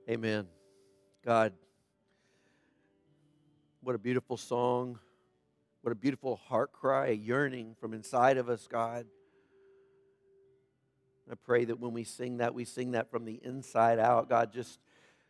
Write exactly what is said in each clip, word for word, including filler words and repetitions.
Amen. God, what a beautiful song. What a beautiful heart cry, a yearning from inside of us, God. I pray that when we sing that, we sing that from the inside out. God, just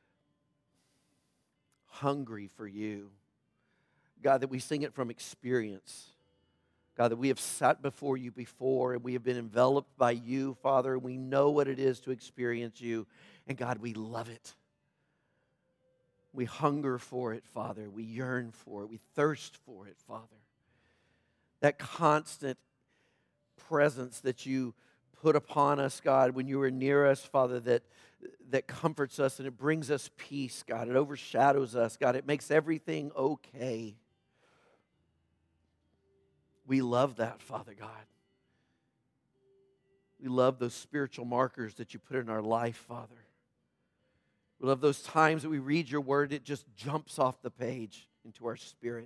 hungry for you. God, that we sing it from experience. God, that we have sat before you before and we have been enveloped by you, Father. We know what it is to experience you. And God, we love it. We hunger for it, Father. We yearn for it. We thirst for it, Father. That constant presence that you put upon us, God, when you are near us, Father, that, that comforts us and it brings us peace, God. It overshadows us, God. It makes everything okay. We love that, Father God. We love those spiritual markers that you put in our life, Father. We love those times that we read your word, it just jumps off the page into our spirit.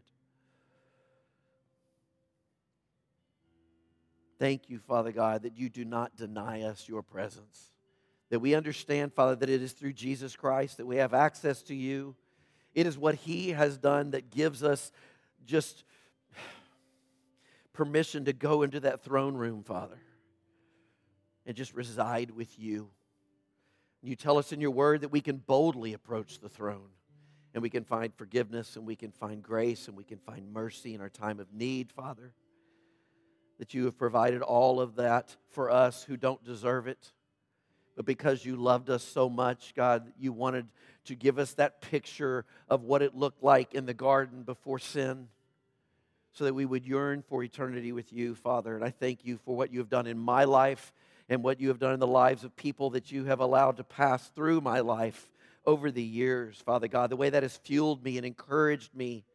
Thank you, Father God, that you do not deny us your presence. That we understand, Father, that it is through Jesus Christ that we have access to you. It is what he has done that gives us just permission to go into that throne room, Father, and just reside with you. You tell us in your word that we can boldly approach the throne and we can find forgiveness and we can find grace and we can find mercy in our time of need, Father. That you have provided all of that for us who don't deserve it. But because you loved us so much, God, you wanted to give us that picture of what it looked like in the garden before sin so that we would yearn for eternity with you, Father. And I thank you for what you have done in my life and what you have done in the lives of people that you have allowed to pass through my life over the years, Father God. The way that has fueled me and encouraged me,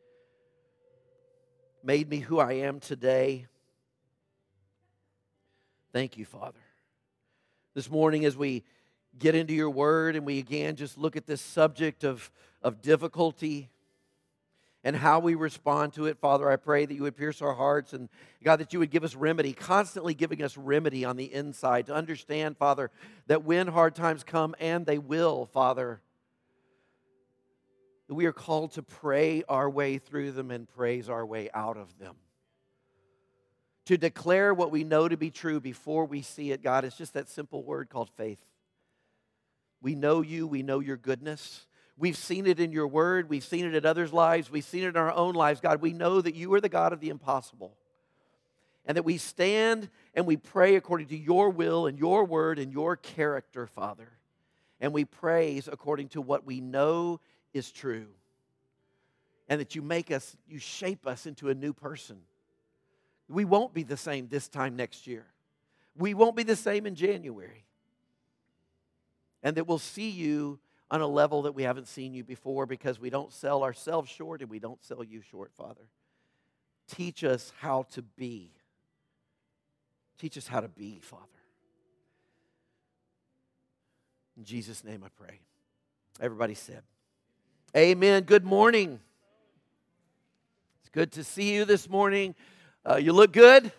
made me who I am today. Thank you, Father. This morning as we get into your word and we again just look at this subject of, of difficulty and how we respond to it, Father, I pray that you would pierce our hearts and, God, that you would give us remedy, constantly giving us remedy on the inside to understand, Father, that when hard times come, and they will, Father, that we are called to pray our way through them and praise our way out of them. To declare what we know to be true before we see it, God, it's just that simple word called faith. We know you, we know your goodness. We've seen it in your word. We've seen it in others' lives. We've seen it in our own lives. God, we know that you are the God of the impossible. And that we stand and we pray according to your will and your word and your character, Father. And we praise according to what we know is true. And that you make us, you shape us into a new person. We won't be the same this time next year. We won't be the same in January. And that we'll see you on a level that we haven't seen you before because we don't sell ourselves short and we don't sell you short, Father. Teach us how to be. Teach us how to be, Father. In Jesus' name I pray. Everybody said, amen. Good morning. It's good to see you this morning. Uh, you look good.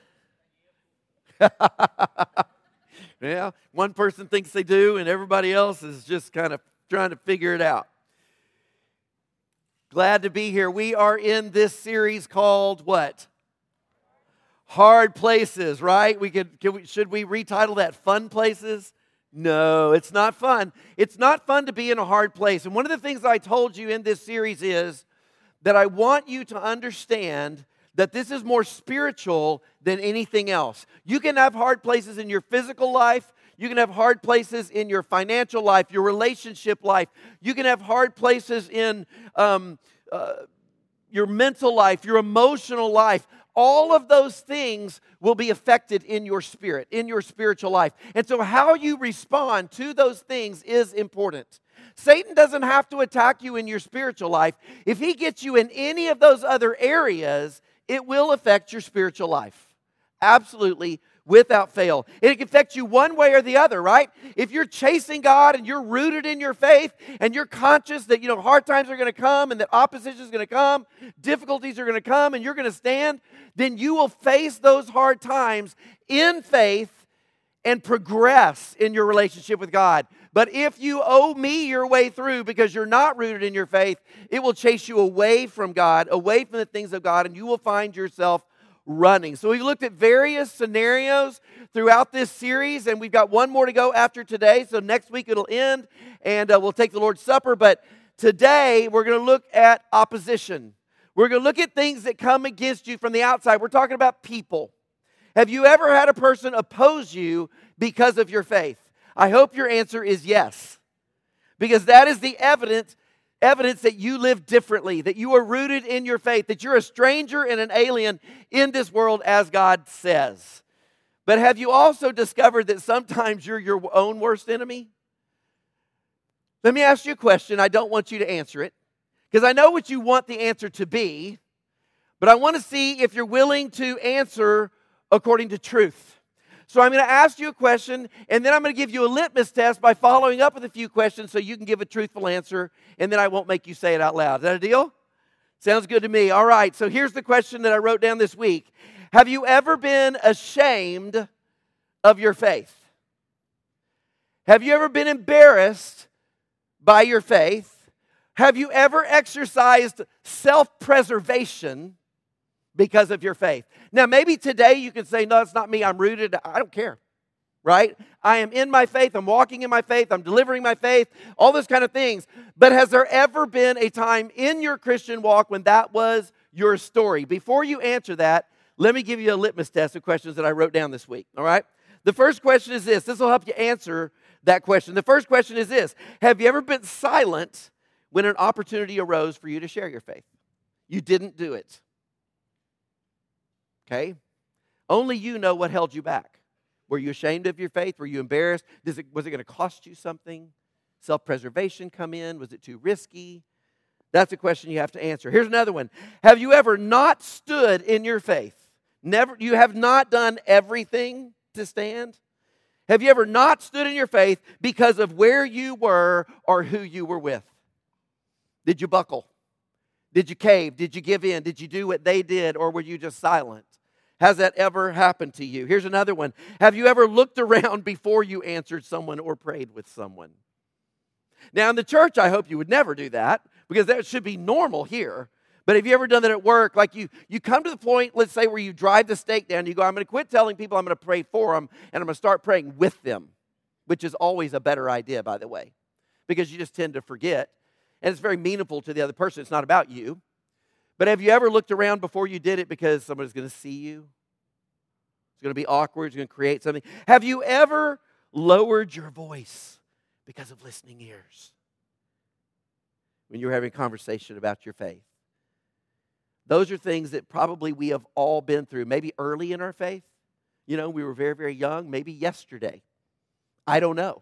Yeah, one person thinks they do and everybody else is just kind of trying to figure it out. Glad to be here. We are in this series called what? Hard Places, right? We could, can we, should we retitle that Fun Places? No, it's not fun. It's not fun to be in a hard place. And one of the things I told you in this series is that I want you to understand that this is more spiritual than anything else. You can have hard places in your physical life. You can have hard places in your financial life, your relationship life. You can have hard places in um, uh, your mental life, your emotional life. All of those things will be affected in your spirit, in your spiritual life. And so how you respond to those things is important. Satan doesn't have to attack you in your spiritual life. If he gets you in any of those other areas, it will affect your spiritual life. Absolutely, without fail. It can affect you one way or the other, right? If you're chasing God and you're rooted in your faith and you're conscious that, you know, hard times are going to come and that opposition is going to come, difficulties are going to come and you're going to stand, then you will face those hard times in faith and progress in your relationship with God. But if you owe me your way through because you're not rooted in your faith, it will chase you away from God, away from the things of God, and you will find yourself running. So we've looked at various scenarios throughout this series, and we've got one more to go after today. So next week it'll end, and uh, we'll take the Lord's Supper. But today we're going to look at opposition. We're going to look at things that come against you from the outside. We're talking about people. Have you ever had a person oppose you because of your faith? I hope your answer is yes, because that is the evidence Evidence that you live differently, that you are rooted in your faith, that you're a stranger and an alien in this world as God says. But have you also discovered that sometimes you're your own worst enemy? Let me ask you a question. I don't want you to answer it, because I know what you want the answer to be, but I want to see if you're willing to answer according to truth. So I'm going to ask you a question, and then I'm going to give you a litmus test by following up with a few questions so you can give a truthful answer, and then I won't make you say it out loud. Is that a deal? Sounds good to me. All right, so here's the question that I wrote down this week. Have you ever been ashamed of your faith? Have you ever been embarrassed by your faith? Have you ever exercised self-preservation because of your faith? Now, maybe today you can say, no, it's not me. I'm rooted. I don't care, right? I am in my faith. I'm walking in my faith. I'm delivering my faith, all those kind of things. But has there ever been a time in your Christian walk when that was your story? Before you answer that, let me give you a litmus test of questions that I wrote down this week, all right? The first question is this. This will help you answer that question. The first question is this. Have you ever been silent when an opportunity arose for you to share your faith? You didn't do it. Okay? Only you know what held you back. Were you ashamed of your faith? Were you embarrassed? Does it, was it going to cost you something? Self-preservation come in? Was it too risky? That's a question you have to answer. Here's another one. Have you ever not stood in your faith? Never. You have not done everything to stand? Have you ever not stood in your faith because of where you were or who you were with? Did you buckle? Did you cave? Did you give in? Did you do what they did, or were you just silent? Has that ever happened to you? Here's another one. Have you ever looked around before you answered someone or prayed with someone? Now, in the church, I hope you would never do that, because that should be normal here. But have you ever done that at work? Like you, you come to the point, let's say, where you drive the stake down, you go, I'm going to quit telling people I'm going to pray for them, and I'm going to start praying with them, which is always a better idea, by the way, because you just tend to forget, and it's very meaningful to the other person. It's not about you. But have you ever looked around before you did it because somebody's going to see you? It's going to be awkward. It's going to create something. Have you ever lowered your voice because of listening ears when you were having a conversation about your faith? Those are things that probably we have all been through. Maybe early in our faith. You know, we were very, very young. Maybe yesterday. I don't know.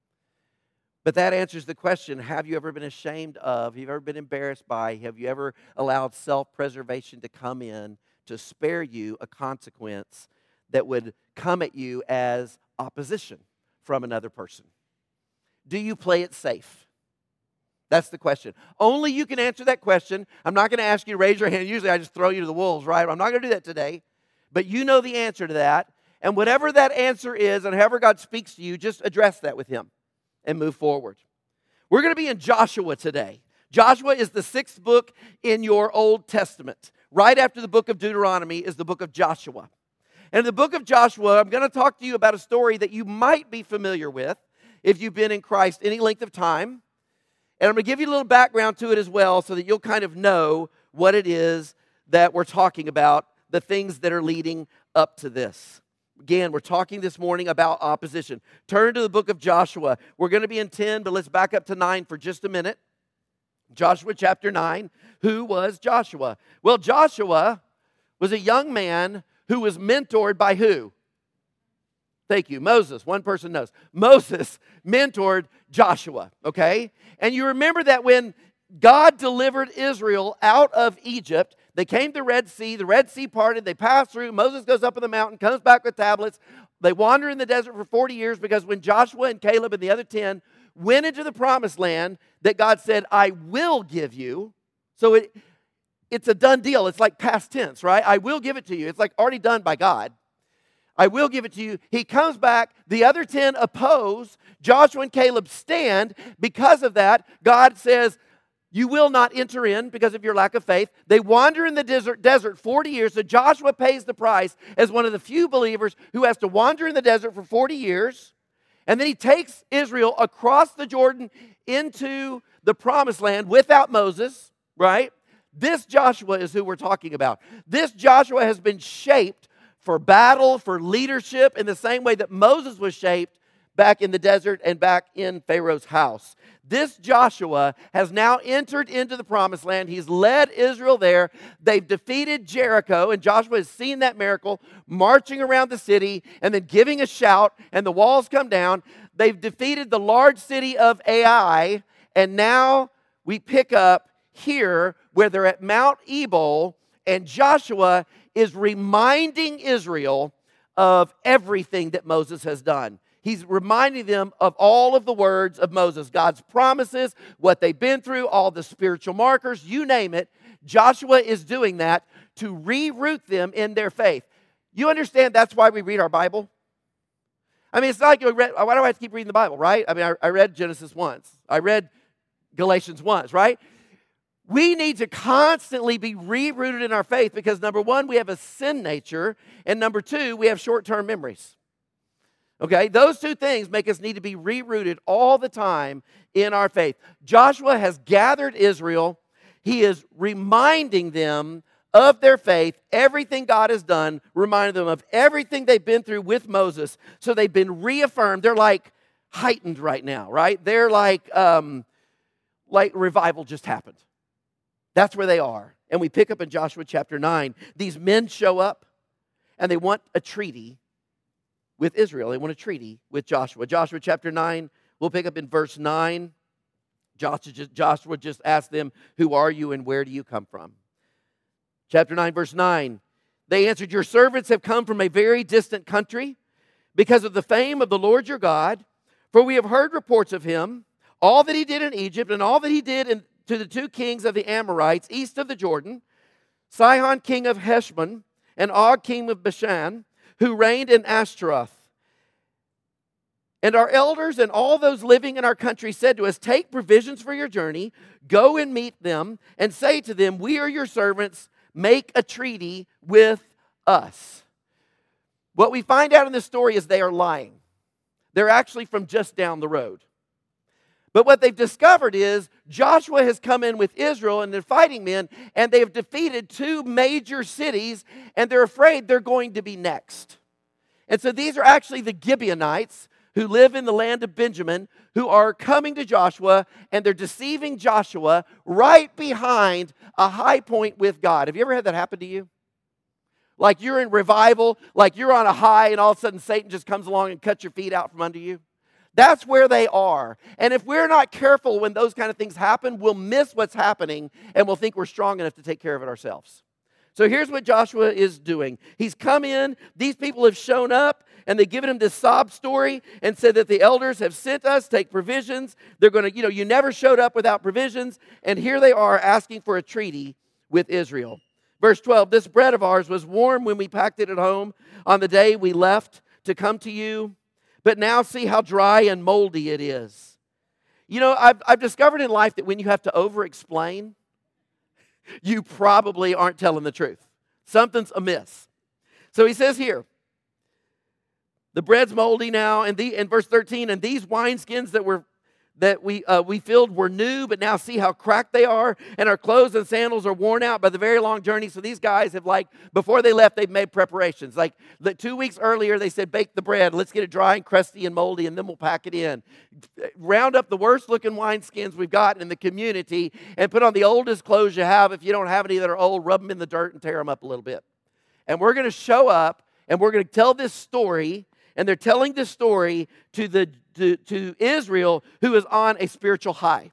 But that answers the question, have you ever been ashamed of, have you ever been embarrassed by, have you ever allowed self-preservation to come in to spare you a consequence that would come at you as opposition from another person? Do you play it safe? That's the question. Only you can answer that question. I'm not going to ask you to raise your hand. Usually I just throw you to the wolves, right? I'm not going to do that today. But you know the answer to that. And whatever that answer is, and however God speaks to you, just address that with Him and move forward. We're going to be in Joshua today. Joshua is the sixth book in your Old Testament. Right after the book of Deuteronomy is the book of Joshua. And in the book of Joshua, I'm going to talk to you about a story that you might be familiar with if you've been in Christ any length of time. And I'm going to give you a little background to it as well so that you'll kind of know what it is that we're talking about, the things that are leading up to this. Again, we're talking this morning about opposition. Turn to the book of Joshua. We're going to be in ten, but let's back up to nine for just a minute. Joshua chapter nine. Who was Joshua? Well, Joshua was a young man who was mentored by who? Thank you, Moses. One person knows. Moses mentored Joshua, okay? And you remember that when God delivered Israel out of Egypt, they came to the Red Sea. The Red Sea parted. They passed through. Moses goes up on the mountain, comes back with tablets. They wander in the desert for forty years because when Joshua and Caleb and the other ten went into the promised land that God said, I will give you. So it, it's a done deal. It's like past tense, right? I will give it to you. It's like already done by God. I will give it to you. He comes back. The other ten oppose. Joshua and Caleb stand. Because of that, God says, you will not enter in because of your lack of faith. They wander in the desert, desert forty years. So Joshua pays the price as one of the few believers who has to wander in the desert for forty years. And then he takes Israel across the Jordan into the promised land without Moses, right? This Joshua is who we're talking about. This Joshua has been shaped for battle, for leadership, in the same way that Moses was shaped back in the desert and back in Pharaoh's house. This Joshua has now entered into the promised land. He's led Israel there. They've defeated Jericho, and Joshua has seen that miracle, marching around the city and then giving a shout, and the walls come down. They've defeated the large city of Ai, and now we pick up here where they're at Mount Ebal, and Joshua is reminding Israel of everything that Moses has done. He's reminding them of all of the words of Moses, God's promises, what they've been through, all the spiritual markers, you name it. Joshua is doing that to reroot them in their faith. You understand that's why we read our Bible? I mean, it's not like you read, why do I have to keep reading the Bible, right? I mean, I, I read Genesis once. I read Galatians once, right? We need to constantly be rerooted in our faith because, number one, we have a sin nature, and number two, we have short-term memories. Okay, those two things make us need to be rerooted all the time in our faith. Joshua has gathered Israel. He is reminding them of their faith, everything God has done, reminding them of everything they've been through with Moses. So they've been reaffirmed. They're like heightened right now, right? They're like, um, like revival just happened. That's where they are. And we pick up in Joshua chapter nine. These men show up and they want a treaty with Israel. They want a treaty with Joshua. Joshua chapter nine, we'll pick up in verse nine. Joshua just, Joshua just asked them, who are you and where do you come from? Chapter nine, verse nine. They answered, your servants have come from a very distant country because of the fame of the Lord your God. For we have heard reports of him, all that he did in Egypt and all that he did in, to the two kings of the Amorites east of the Jordan, Sihon king of Heshbon and Og king of Bashan, who reigned in Ashtaroth. And our elders and all those living in our country said to us, take provisions for your journey, go and meet them, and say to them, we are your servants, make a treaty with us. What we find out in this story is they are lying. They're actually from just down the road. But what they've discovered is Joshua has come in with Israel and they're fighting men, and they have defeated two major cities, and they're afraid they're going to be next. And so these are actually the Gibeonites who live in the land of Benjamin, who are coming to Joshua, and they're deceiving Joshua right behind a high point with God. Have you ever had that happen to you? Like you're in revival, like you're on a high, and all of a sudden Satan just comes along and cuts your feet out from under you? That's where they are. And if we're not careful when those kind of things happen, we'll miss what's happening and we'll think we're strong enough to take care of it ourselves. So here's what Joshua is doing. He's come in, these people have shown up, and they've given him this sob story and said that the elders have sent us, take provisions. They're going to, you know, you never showed up without provisions. And here they are asking for a treaty with Israel. Verse twelve, this bread of ours was warm when we packed it at home on the day we left to come to you. But now see how dry and moldy it is. You know, I've, I've discovered in life that when you have to over-explain, you probably aren't telling the truth. Something's amiss. So he says here, the bread's moldy now, and the in verse thirteen, and these wineskins that were that we uh, we filled were new, but now see how cracked they are, and our clothes and sandals are worn out by the very long journey. So these guys have, like, before they left, they've made preparations. Like the, two weeks earlier, they said, bake the bread. Let's get it dry and crusty and moldy, and then we'll pack it in. Round up the worst-looking wineskins we've got in the community and put on the oldest clothes you have. If you don't have any that are old, rub them in the dirt and tear them up a little bit. And we're going to show up, and we're going to tell this story, and they're telling this story to the To, to Israel, who is on a spiritual high.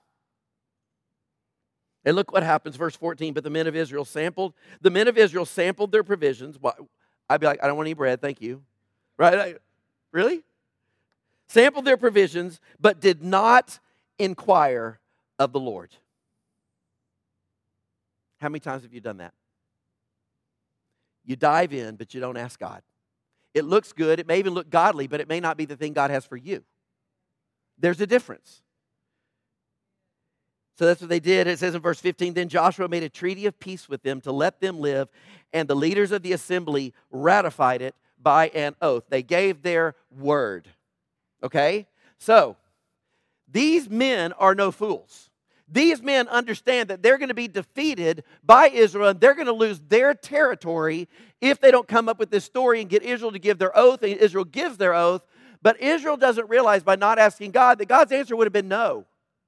And look what happens, verse fourteen. But the men of Israel sampled, the men of Israel sampled their provisions. I'd be like, I don't want any bread, thank you. Right? Really? Sampled their provisions, but did not inquire of the Lord. How many times have you done that? You dive in, but you don't ask God. It looks good. It may even look godly, but it may not be the thing God has for you. There's a difference. So that's what they did. It says in verse fifteen, then Joshua made a treaty of peace with them to let them live, and the leaders of the assembly ratified it by an oath. They gave their word. Okay? So, these men are no fools. These men understand that they're going to be defeated by Israel, and they're going to lose their territory if they don't come up with this story and get Israel to give their oath, and Israel gives their oath. But Israel doesn't realize by not asking God that God's answer would have been no.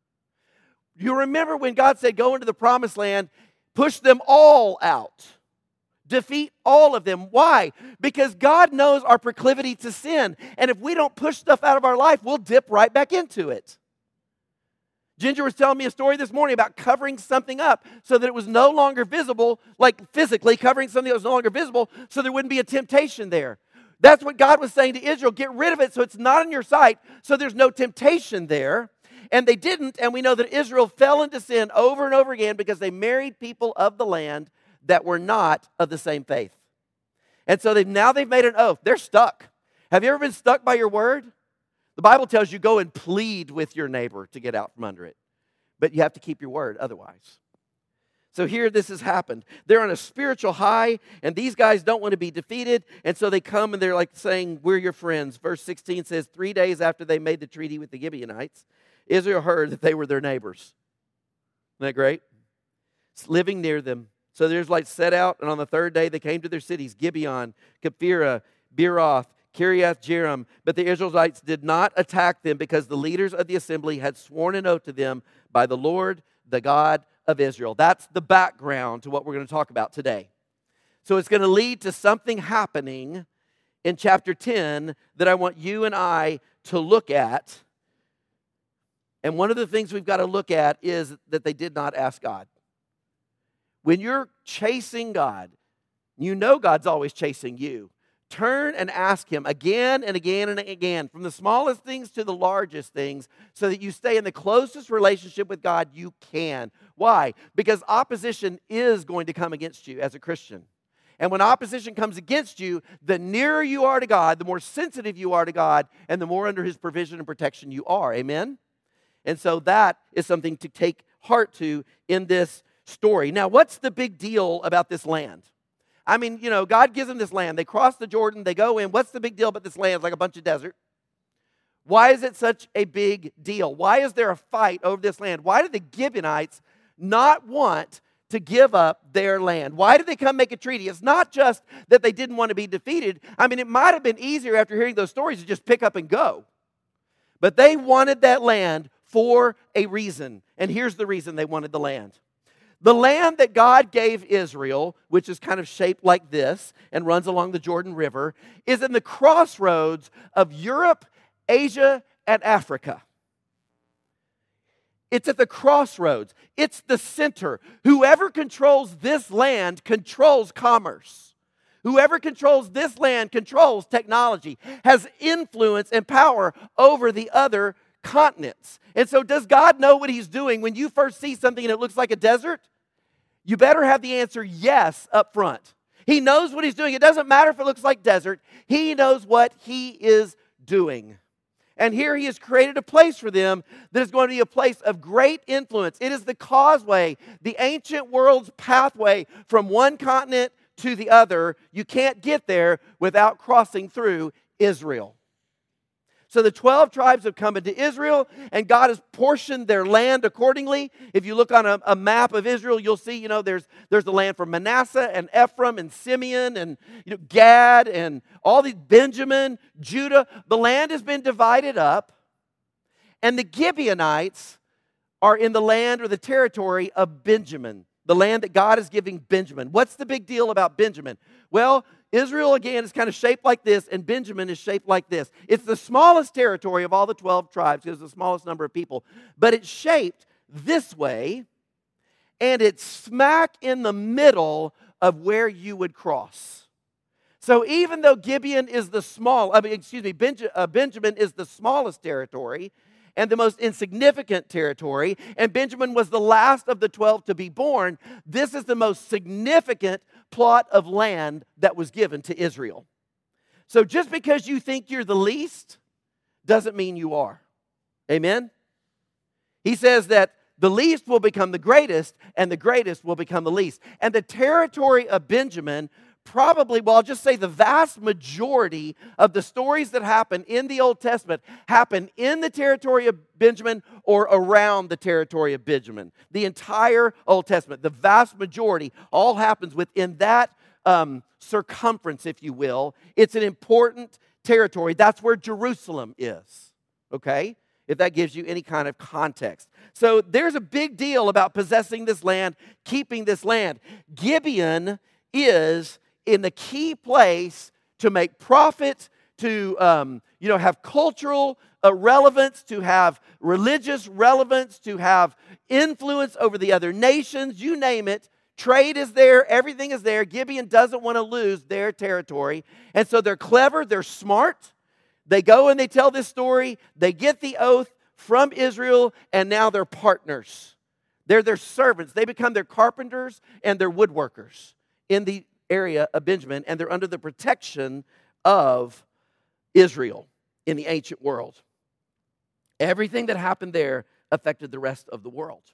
You remember when God said, go into the promised land, push them all out. Defeat all of them. Why? Because God knows our proclivity to sin. And if we don't push stuff out of our life, we'll dip right back into it. Ginger was telling me a story this morning about covering something up so that it was no longer visible, like physically covering something that was no longer visible so there wouldn't be a temptation there. That's what God was saying to Israel. Get rid of it so it's not in your sight, so there's no temptation there. And they didn't, and we know that Israel fell into sin over and over again because they married people of the land that were not of the same faith. And so they've now they've made an oath. They're stuck. Have you ever been stuck by your word? The Bible tells you go and plead with your neighbor to get out from under it. But you have to keep your word otherwise. So here this has happened. They're on a spiritual high, and these guys don't want to be defeated. And so they come and they're like saying, we're your friends. Verse sixteen says, three days after they made the treaty with the Gibeonites, Israel heard that they were their neighbors. Isn't that great? It's living near them. So the Israelites set out, and on the third day they came to their cities, Gibeon, Kephirah, Beeroth, Kiriath Jearim. But the Israelites did not attack them because the leaders of the assembly had sworn an oath to them by the Lord, the God of Israel. That's the background to what we're going to talk about today. So it's going to lead to something happening in chapter ten that I want you and I to look at. And one of the things we've got to look at is that they did not ask God. When you're chasing God, you know God's always chasing you. Turn and ask Him again and again and again, from the smallest things to the largest things, so that you stay in the closest relationship with God you can. Why? Because opposition is going to come against you as a Christian. And when opposition comes against you, the nearer you are to God, the more sensitive you are to God, and the more under His provision and protection you are. Amen? And so that is something to take heart to in this story. Now, what's the big deal about this land? I mean, you know, God gives them this land. They cross the Jordan. They go in. What's the big deal about this land? It's like a bunch of desert. Why is it such a big deal? Why is there a fight over this land? Why did the Gibeonites not want to give up their land? Why did they come make a treaty? It's not just that they didn't want to be defeated. I mean, it might have been easier after hearing those stories to just pick up and go. But they wanted that land for a reason. And here's the reason they wanted the land. The land that God gave Israel, which is kind of shaped like this and runs along the Jordan River, is in the crossroads of Europe, Asia, and Africa. It's at the crossroads. It's the center. Whoever controls this land controls commerce. Whoever controls this land controls technology, has influence and power over the other continents. And so does God know what He's doing when you first see something and it looks like a desert? You better have the answer yes up front. He knows what He's doing. It doesn't matter if it looks like desert. He knows what He is doing. And here He has created a place for them that is going to be a place of great influence. It is the causeway, the ancient world's pathway from one continent to the other. You can't get there without crossing through Israel. So the twelve tribes have come into Israel, and God has portioned their land accordingly. If you look on a, a map of Israel, you'll see, you know, there's there's the land for Manasseh and Ephraim and Simeon and you know Gad and all these, Benjamin, Judah. The land has been divided up, and the Gibeonites are in the land or the territory of Benjamin, the land that God is giving Benjamin. What's the big deal about Benjamin? Well, Israel, again, is kind of shaped like this, and Benjamin is shaped like this. It's the smallest territory of all the twelve tribes. It's the smallest number of people. But it's shaped this way, and it's smack in the middle of where you would cross. So even though Gibeon is the small, I mean, excuse me, Benj- uh, Benjamin is the smallest territory and the most insignificant territory, and Benjamin was the last of the twelve to be born, this is the most significant plot of land that was given to Israel. So just because you think you're the least doesn't mean you are. Amen? He says that the least will become the greatest, and the greatest will become the least. And the territory of Benjamin, probably, well, I'll just say the vast majority of the stories that happen in the Old Testament happen in the territory of Benjamin or around the territory of Benjamin. The entire Old Testament, the vast majority, all happens within that um, circumference, if you will. It's an important territory. That's where Jerusalem is, okay? If that gives you any kind of context. So there's a big deal about possessing this land, keeping this land. Gibeon is in the key place to make profit, to um, you know, have cultural uh, relevance, to have religious relevance, to have influence over the other nations, you name it. Trade is there, everything is there. Gibeon doesn't want to lose their territory. And so they're clever, they're smart. They go and they tell this story. They get the oath from Israel, and now they're partners. They're their servants. They become their carpenters and their woodworkers in the area of Benjamin, and they're under the protection of Israel in the ancient world. Everything that happened there affected the rest of the world.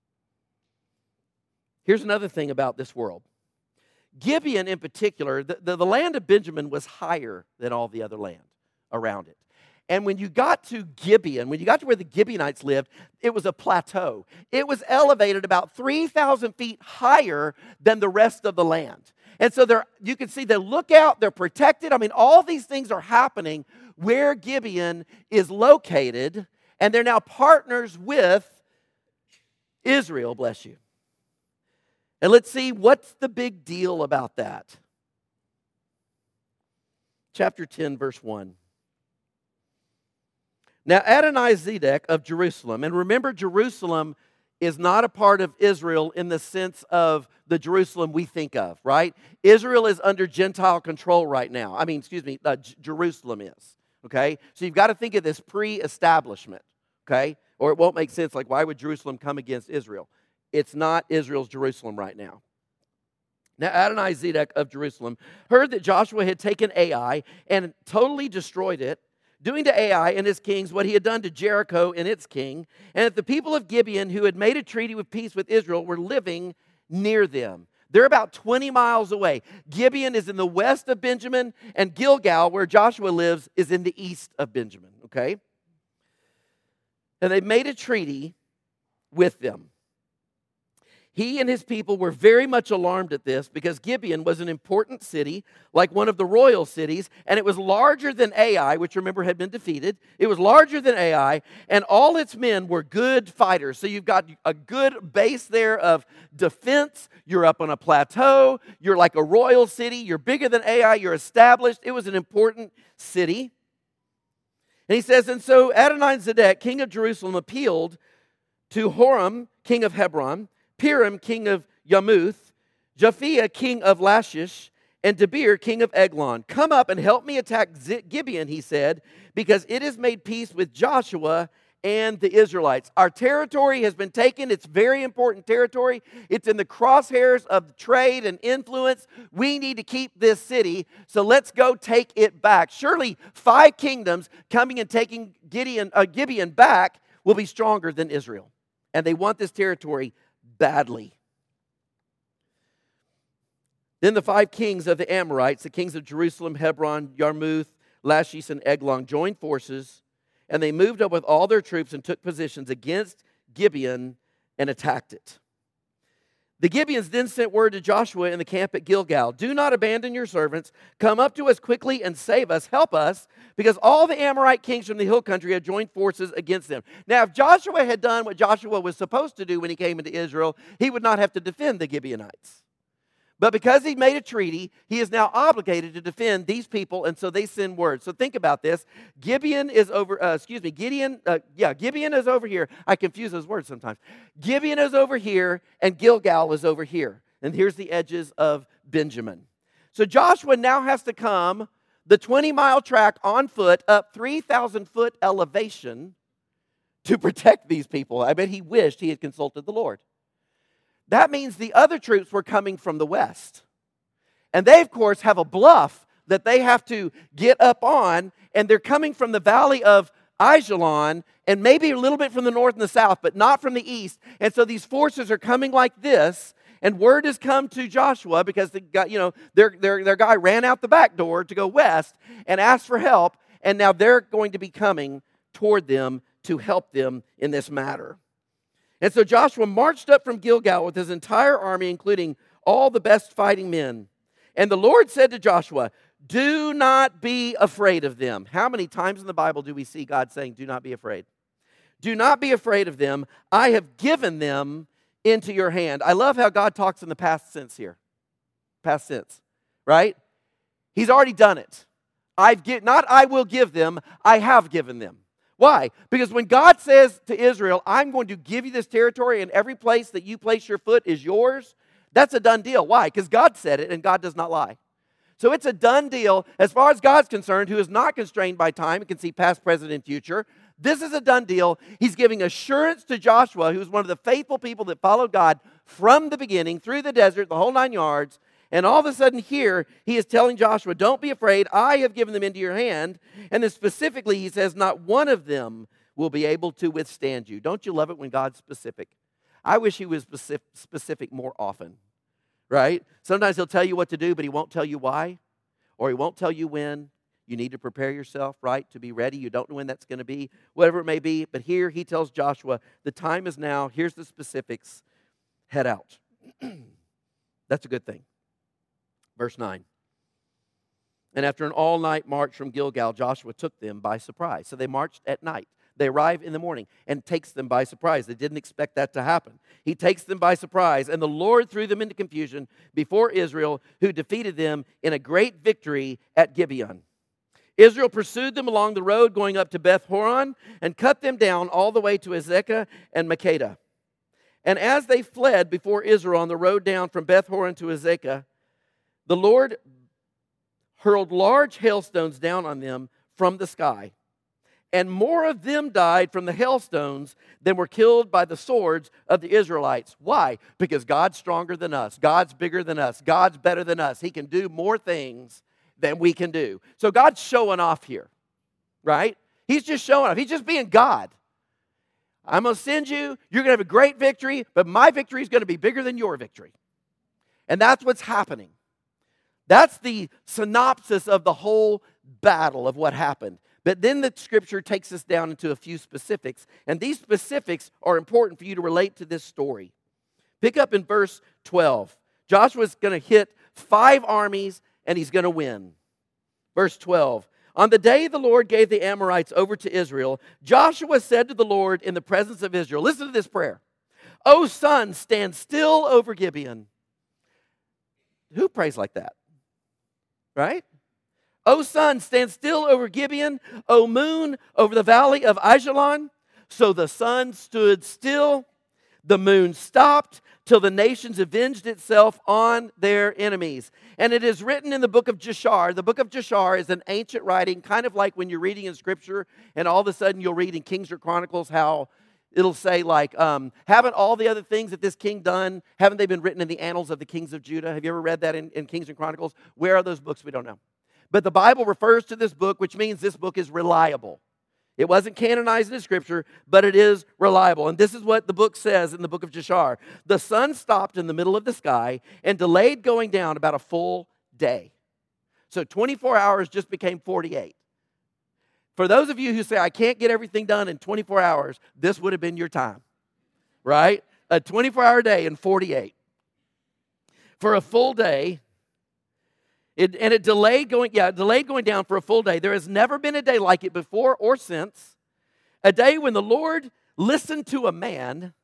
Here's another thing about this world. Gibeon in particular, the, the, the land of Benjamin was higher than all the other land around it. And when you got to Gibeon, when you got to where the Gibeonites lived, it was a plateau. It was elevated about three thousand feet higher than the rest of the land. And so there, you can see the lookout, they're protected. I mean, all these things are happening where Gibeon is located, and they're now partners with Israel, bless you. And let's see, what's the big deal about that? Chapter ten, verse one. Now Adonizedek of Jerusalem, and remember Jerusalem is not a part of Israel in the sense of the Jerusalem we think of, right? Israel is under Gentile control right now. I mean, excuse me, uh, J- Jerusalem is, okay? So you've got to think of this pre-establishment, okay? Or it won't make sense, like why would Jerusalem come against Israel? It's not Israel's Jerusalem right now. Now Adonizedek of Jerusalem heard that Joshua had taken Ai and totally destroyed it, doing to Ai and his kings what he had done to Jericho and its king, and that the people of Gibeon, who had made a treaty of peace with Israel, were living near them. They're about twenty miles away. Gibeon is in the west of Benjamin, and Gilgal, where Joshua lives, is in the east of Benjamin, okay? And they made a treaty with them. He and his people were very much alarmed at this because Gibeon was an important city, like one of the royal cities, and it was larger than Ai, which remember had been defeated. It was larger than Ai, and all its men were good fighters. So you've got a good base there of defense. You're up on a plateau. You're like a royal city. You're bigger than Ai. You're established. It was an important city. And he says, and so Adonizedek, king of Jerusalem, appealed to Horam, king of Hebron, Piram, king of Yarmuth, Japhia, king of Lachish, and Debir, king of Eglon. Come up and help me attack Gibeon, he said, because it has made peace with Joshua and the Israelites. Our territory has been taken. It's very important territory. It's in the crosshairs of trade and influence. We need to keep this city, so let's go take it back. Surely five kingdoms coming and taking Gideon, uh, Gibeon back will be stronger than Israel. And they want this territory badly. Then the five kings of the Amorites, the kings of Jerusalem, Hebron, Yarmuth, Lachish, and Eglon, joined forces, and they moved up with all their troops and took positions against Gibeon and attacked it. The Gibeons then sent word to Joshua in the camp at Gilgal, do not abandon your servants. Come up to us quickly and save us. Help us, because all the Amorite kings from the hill country have joined forces against them. Now, if Joshua had done what Joshua was supposed to do when he came into Israel, he would not have to defend the Gibeonites. But because he made a treaty, he is now obligated to defend these people, and so they send word. So think about this. Gibeon is over, uh, excuse me, Gideon, uh, yeah, Gibeon is over here. I confuse those words sometimes. Gibeon is over here, and Gilgal is over here. And here's the edges of Benjamin. So Joshua now has to come the twenty-mile track on foot up three thousand foot elevation to protect these people. I bet he wished he had consulted the Lord. That means the other troops were coming from the west. And they, of course, have a bluff that they have to get up on, and they're coming from the valley of Ajalon, and maybe a little bit from the north and the south, but not from the east. And so these forces are coming like this, and word has come to Joshua because the guy, you know, their, their, their guy ran out the back door to go west and asked for help, and now they're going to be coming toward them to help them in this matter. And so Joshua marched up from Gilgal with his entire army, including all the best fighting men. And the Lord said to Joshua, do not be afraid of them. How many times in the Bible do we see God saying, do not be afraid? Do not be afraid of them. I have given them into your hand. I love how God talks in the past tense here. Past tense, right? He's already done it. I've give, not I will give them, I have given them. Why? Because when God says to Israel, I'm going to give you this territory and every place that you place your foot is yours, that's a done deal. Why? Because God said it and God does not lie. So it's a done deal as far as God's concerned, who is not constrained by time and can see past, present, and future. This is a done deal. He's giving assurance to Joshua, who's one of the faithful people that followed God from the beginning, through the desert, the whole nine yards. And all of a sudden here, he is telling Joshua, don't be afraid, I have given them into your hand. And then specifically, he says, not one of them will be able to withstand you. Don't you love it when God's specific? I wish he was specific more often, right? Sometimes he'll tell you what to do, but he won't tell you why, or he won't tell you when. You need to prepare yourself, right, to be ready. You don't know when that's going to be, whatever it may be. But here he tells Joshua, the time is now. Here's the specifics. Head out. That's a good thing. Verse nine. And after an all-night march from Gilgal, Joshua took them by surprise. So they marched at night. They arrive in the morning and takes them by surprise. They didn't expect that to happen. He takes them by surprise, and the Lord threw them into confusion before Israel, who defeated them in a great victory at Gibeon. Israel pursued them along the road going up to Beth Horon and cut them down all the way to Azekah and Makkedah. And as they fled before Israel on the road down from Beth Horon to Azekah, the Lord hurled large hailstones down on them from the sky. And more of them died from the hailstones than were killed by the swords of the Israelites. Why? Because God's stronger than us. God's bigger than us. God's better than us. He can do more things than we can do. So God's showing off here, right? He's just showing off. He's just being God. I'm going to send you. You're going to have a great victory, but my victory is going to be bigger than your victory. And that's what's happening. That's the synopsis of the whole battle of what happened. But then the scripture takes us down into a few specifics. And these specifics are important for you to relate to this story. Pick up in verse twelve. Joshua's going to hit five armies and he's going to win. Verse twelve. On the day the Lord gave the Amorites over to Israel, Joshua said to the Lord in the presence of Israel, listen to this prayer. O sun, stand still over Gibeon. Who prays like that? Right? O sun, stand still over Gibeon. O moon, over the valley of Ajalon. So the sun stood still. The moon stopped till the nations avenged itself on their enemies. And it is written in the book of Jashar. The book of Jashar is an ancient writing, kind of like when you're reading in Scripture, and all of a sudden you'll read in Kings or Chronicles how it'll say like, um, haven't all the other things that this king done, haven't they been written in the annals of the kings of Judah? Have you ever read that in, in Kings and Chronicles? Where are those books? We don't know. But the Bible refers to this book, which means this book is reliable. It wasn't canonized in Scripture, but it is reliable. And this is what the book says in the book of Jashar. The sun stopped in the middle of the sky and delayed going down about a full day. So twenty-four hours just became forty-eight. For those of you who say, I can't get everything done in twenty-four hours, this would have been your time, right? A twenty-four hour day in forty-eight. For a full day, it, and it delayed going, yeah, it delayed going down for a full day. There has never been a day like it before or since. A day when the Lord listened to a man,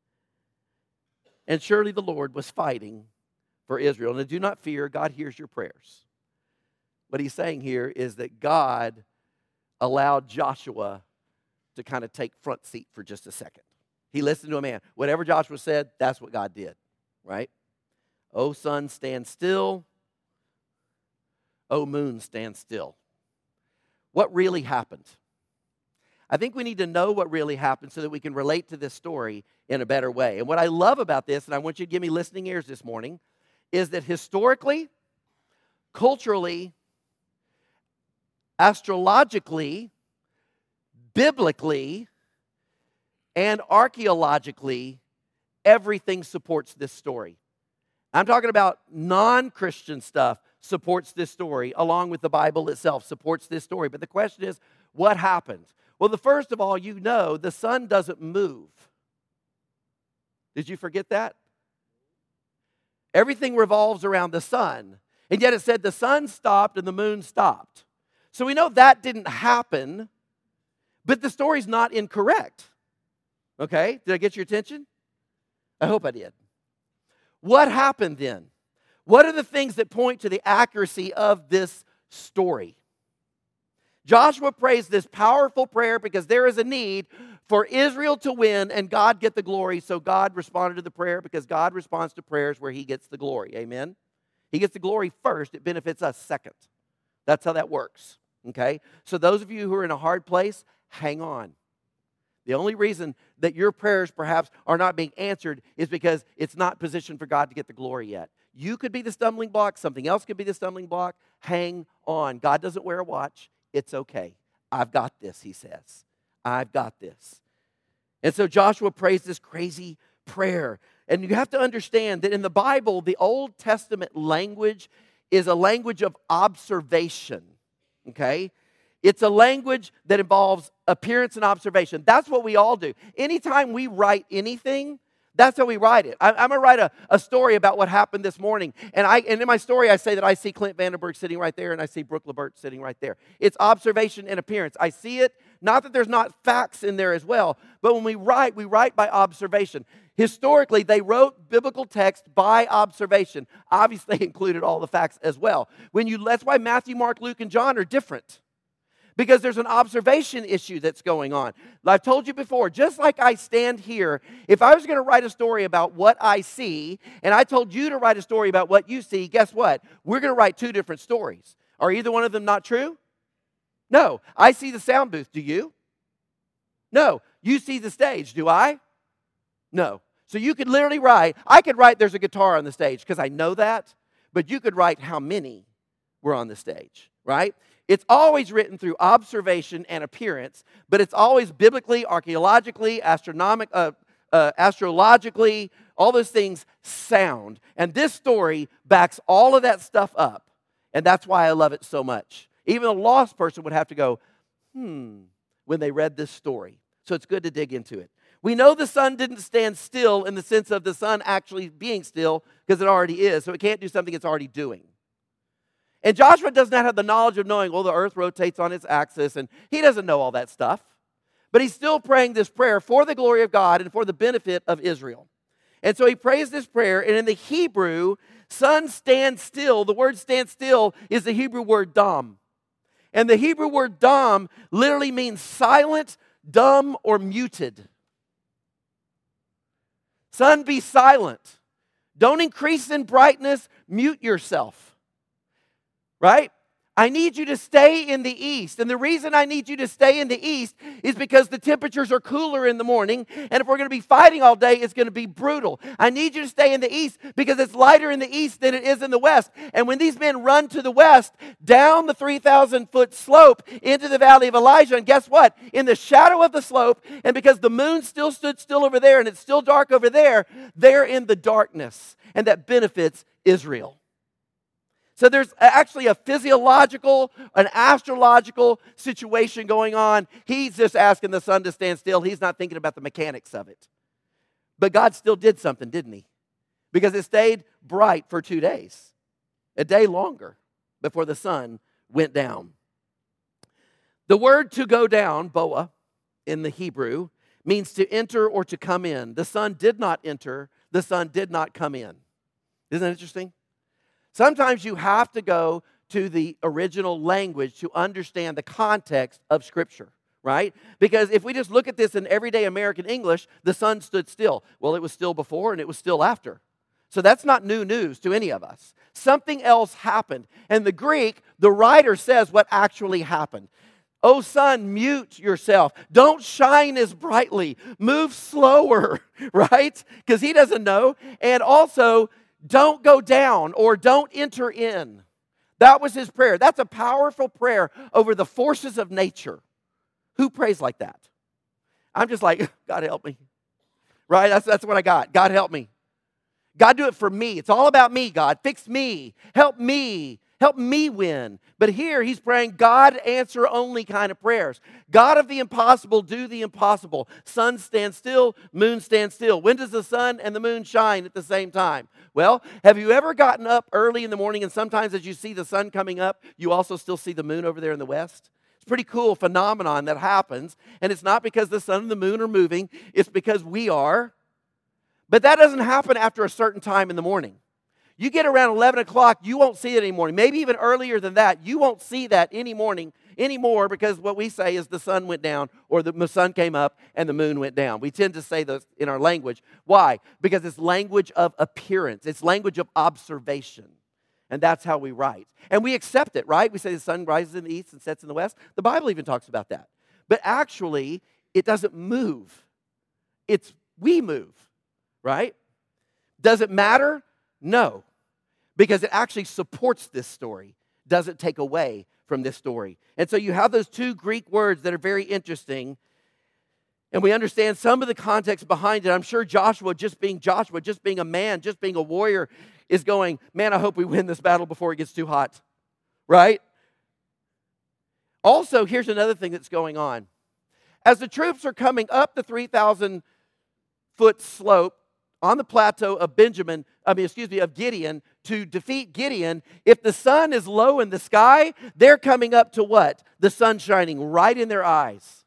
and surely the Lord was fighting for Israel. And do not fear, God hears your prayers. What he's saying here is that God allowed Joshua to kind of take front seat for just a second. He listened to a man. Whatever Joshua said, that's what God did, right? O sun, stand still. O moon, stand still. What really happened? I think we need to know what really happened so that we can relate to this story in a better way. And what I love about this, and I want you to give me listening ears this morning, is that historically, culturally, astrologically, biblically, and archaeologically, everything supports this story. I'm talking about non-Christian stuff supports this story, along with the Bible itself supports this story. But the question is, what happened? Well, the first of all, you know, the sun doesn't move. Did you forget that? Everything revolves around the sun. And yet it said the sun stopped and the moon stopped. So we know that didn't happen, but the story's not incorrect. Okay? Did I get your attention? I hope I did. What happened then? What are the things that point to the accuracy of this story? Joshua prays this powerful prayer because there is a need for Israel to win and God get the glory. So God responded to the prayer because God responds to prayers where he gets the glory. Amen? He gets the glory first. It benefits us second. That's how that works. Okay? So those of you who are in a hard place, hang on. The only reason that your prayers perhaps are not being answered is because it's not positioned for God to get the glory yet. You could be the stumbling block. Something else could be the stumbling block. Hang on. God doesn't wear a watch. It's okay. I've got this, he says. I've got this. And so Joshua prays this crazy prayer. And you have to understand that in the Bible, the Old Testament language is a language of observation. Okay? It's a language that involves appearance and observation. That's what we all do. Anytime we write anything, that's how we write it. I, I'm going to write a, a story about what happened this morning. And I and in my story, I say that I see Clint Vandenberg sitting right there and I see Brooke LeBert sitting right there. It's observation and appearance. I see it. Not that there's not facts in there as well. But when we write, we write by observation. Historically, they wrote biblical text by observation. Obviously, they included all the facts as well. When you, that's why Matthew, Mark, Luke, and John are different. Because there's an observation issue that's going on. I've told you before, just like I stand here, if I was going to write a story about what I see, and I told you to write a story about what you see, guess what? We're going to write two different stories. Are either one of them not true? No. I see the sound booth. Do you? No. You see the stage. Do I? No. So you could literally write, I could write there's a guitar on the stage because I know that, but you could write how many were on the stage, right? It's always written through observation and appearance, but it's always biblically, archaeologically, astronomic, uh, uh, astrologically, all those things sound. And this story backs all of that stuff up. And that's why I love it so much. Even a lost person would have to go, hmm, when they read this story. So it's good to dig into it. We know the sun didn't stand still in the sense of the sun actually being still because it already is. So it can't do something it's already doing. And Joshua does not have the knowledge of knowing, well, the earth rotates on its axis, and he doesn't know all that stuff. But he's still praying this prayer for the glory of God and for the benefit of Israel. And so he prays this prayer, and in the Hebrew, sun stand still. The word stand still is the Hebrew word dam. And the Hebrew word dam literally means silent, dumb, or muted. Sun, be silent. Don't increase in brightness. Mute yourself. Right? I need you to stay in the east. And the reason I need you to stay in the east is because the temperatures are cooler in the morning. And if we're going to be fighting all day, it's going to be brutal. I need you to stay in the east because it's lighter in the east than it is in the west. And when these men run to the west, down the three thousand foot slope into the valley of Elijah, and guess what? In the shadow of the slope, and because the moon still stood still over there and it's still dark over there, they're in the darkness. And that benefits Israel. So there's actually a physiological, an astrological situation going on. He's just asking the sun to stand still. He's not thinking about the mechanics of it. But God still did something, didn't he? Because it stayed bright for two days, a day longer before the sun went down. The word to go down, boa, in the Hebrew, means to enter or to come in. The sun did not enter. The sun did not come in. Isn't that interesting? Sometimes you have to go to the original language to understand the context of Scripture, right? Because if we just look at this in everyday American English, the sun stood still. Well, it was still before and it was still after. So that's not new news to any of us. Something else happened. And the Greek, the writer says what actually happened. Oh, sun, mute yourself. Don't shine as brightly. Move slower, right? Because he doesn't know. And also, don't go down or don't enter in. That was his prayer. That's a powerful prayer over the forces of nature. Who prays like that? I'm just like, God help me. Right? That's, that's what I got. God help me. God, do it for me. It's all about me, God. Fix me. Help me. Help me win. But here he's praying God answer only kind of prayers. God of the impossible, do the impossible. Sun stand still, moon stand still. When does the sun and the moon shine at the same time? Well, have you ever gotten up early in the morning and sometimes as you see the sun coming up, you also still see the moon over there in the west? It's a pretty cool phenomenon that happens. And it's not because the sun and the moon are moving. It's because we are. But that doesn't happen after a certain time in the morning. You get around eleven o'clock, you won't see it anymore. Maybe even earlier than that, you won't see that any morning anymore because what we say is the sun went down or the sun came up and the moon went down. We tend to say those in our language. Why? Because it's language of appearance. It's language of observation. And that's how we write. And we accept it, right? We say the sun rises in the east and sets in the west. The Bible even talks about that. But actually, it doesn't move. It's we move, right? Does it matter? No. Because it actually supports this story, doesn't take away from this story. And so you have those two Greek words that are very interesting, and we understand some of the context behind it. I'm sure Joshua, just being Joshua, just being a man, just being a warrior, is going, man, I hope we win this battle before it gets too hot, right? Also, here's another thing that's going on. As the troops are coming up the three thousand foot slope, on the plateau of Benjamin, I mean, excuse me, of Gideon, to defeat Gideon, if the sun is low in the sky, they're coming up to what? The sun shining right in their eyes.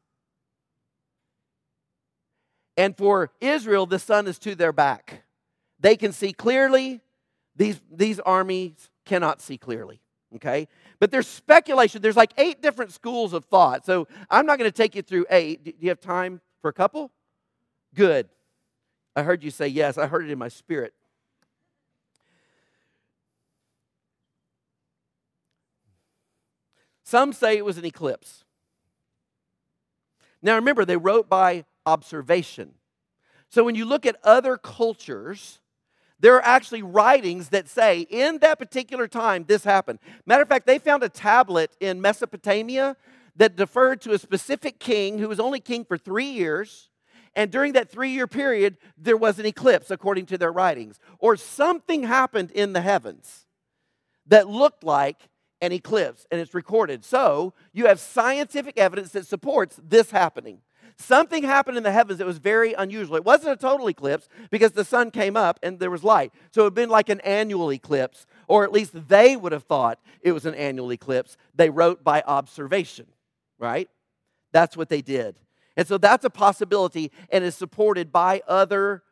And for Israel, the sun is to their back. They can see clearly. These, these armies cannot see clearly, okay? But there's speculation. There's like eight different schools of thought. So I'm not going to take you through eight. Do you have time for a couple? Good. I heard you say yes. I heard it in my spirit. Some say it was an eclipse. Now remember, they wrote by observation. So when you look at other cultures, there are actually writings that say, in that particular time, this happened. Matter of fact, they found a tablet in Mesopotamia that deferred to a specific king who was only king for three years. And during that three-year period, there was an eclipse, according to their writings. Or something happened in the heavens that looked like an eclipse, and it's recorded. So you have scientific evidence that supports this happening. Something happened in the heavens that was very unusual. It wasn't a total eclipse because the sun came up and there was light. So it would have been like an annual eclipse, or at least they would have thought it was an annual eclipse. They wrote by observation, right? That's what they did. And so that's a possibility and is supported by other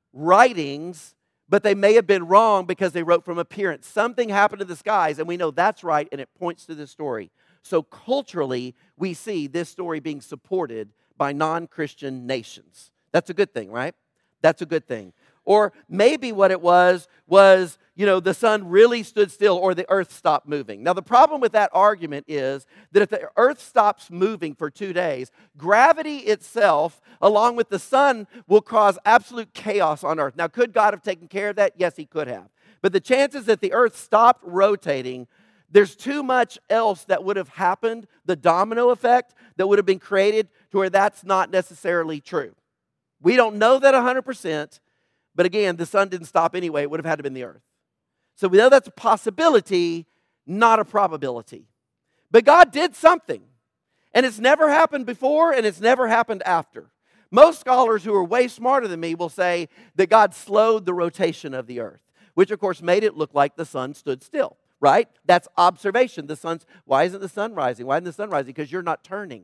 writings, but they may have been wrong because they wrote from appearance. Something happened in the skies, and we know that's right, and it points to this story. So culturally, we see this story being supported by non-Christian nations. That's a good thing, right? That's a good thing. Or maybe what it was, was, you know, the sun really stood still or the earth stopped moving. Now, the problem with that argument is that if the earth stops moving for two days, gravity itself, along with the sun, will cause absolute chaos on earth. Now, could God have taken care of that? Yes, he could have. But the chances that the earth stopped rotating, there's too much else that would have happened, the domino effect that would have been created to where that's not necessarily true. We don't know that one hundred percent. But again, the sun didn't stop anyway. It would have had to have been the earth. So we know that's a possibility, not a probability. But God did something. And it's never happened before, and it's never happened after. Most scholars who are way smarter than me will say that God slowed the rotation of the earth, which of course made it look like the sun stood still, right? That's observation. The sun's, why isn't the sun rising? Why isn't the sun rising? Because you're not turning.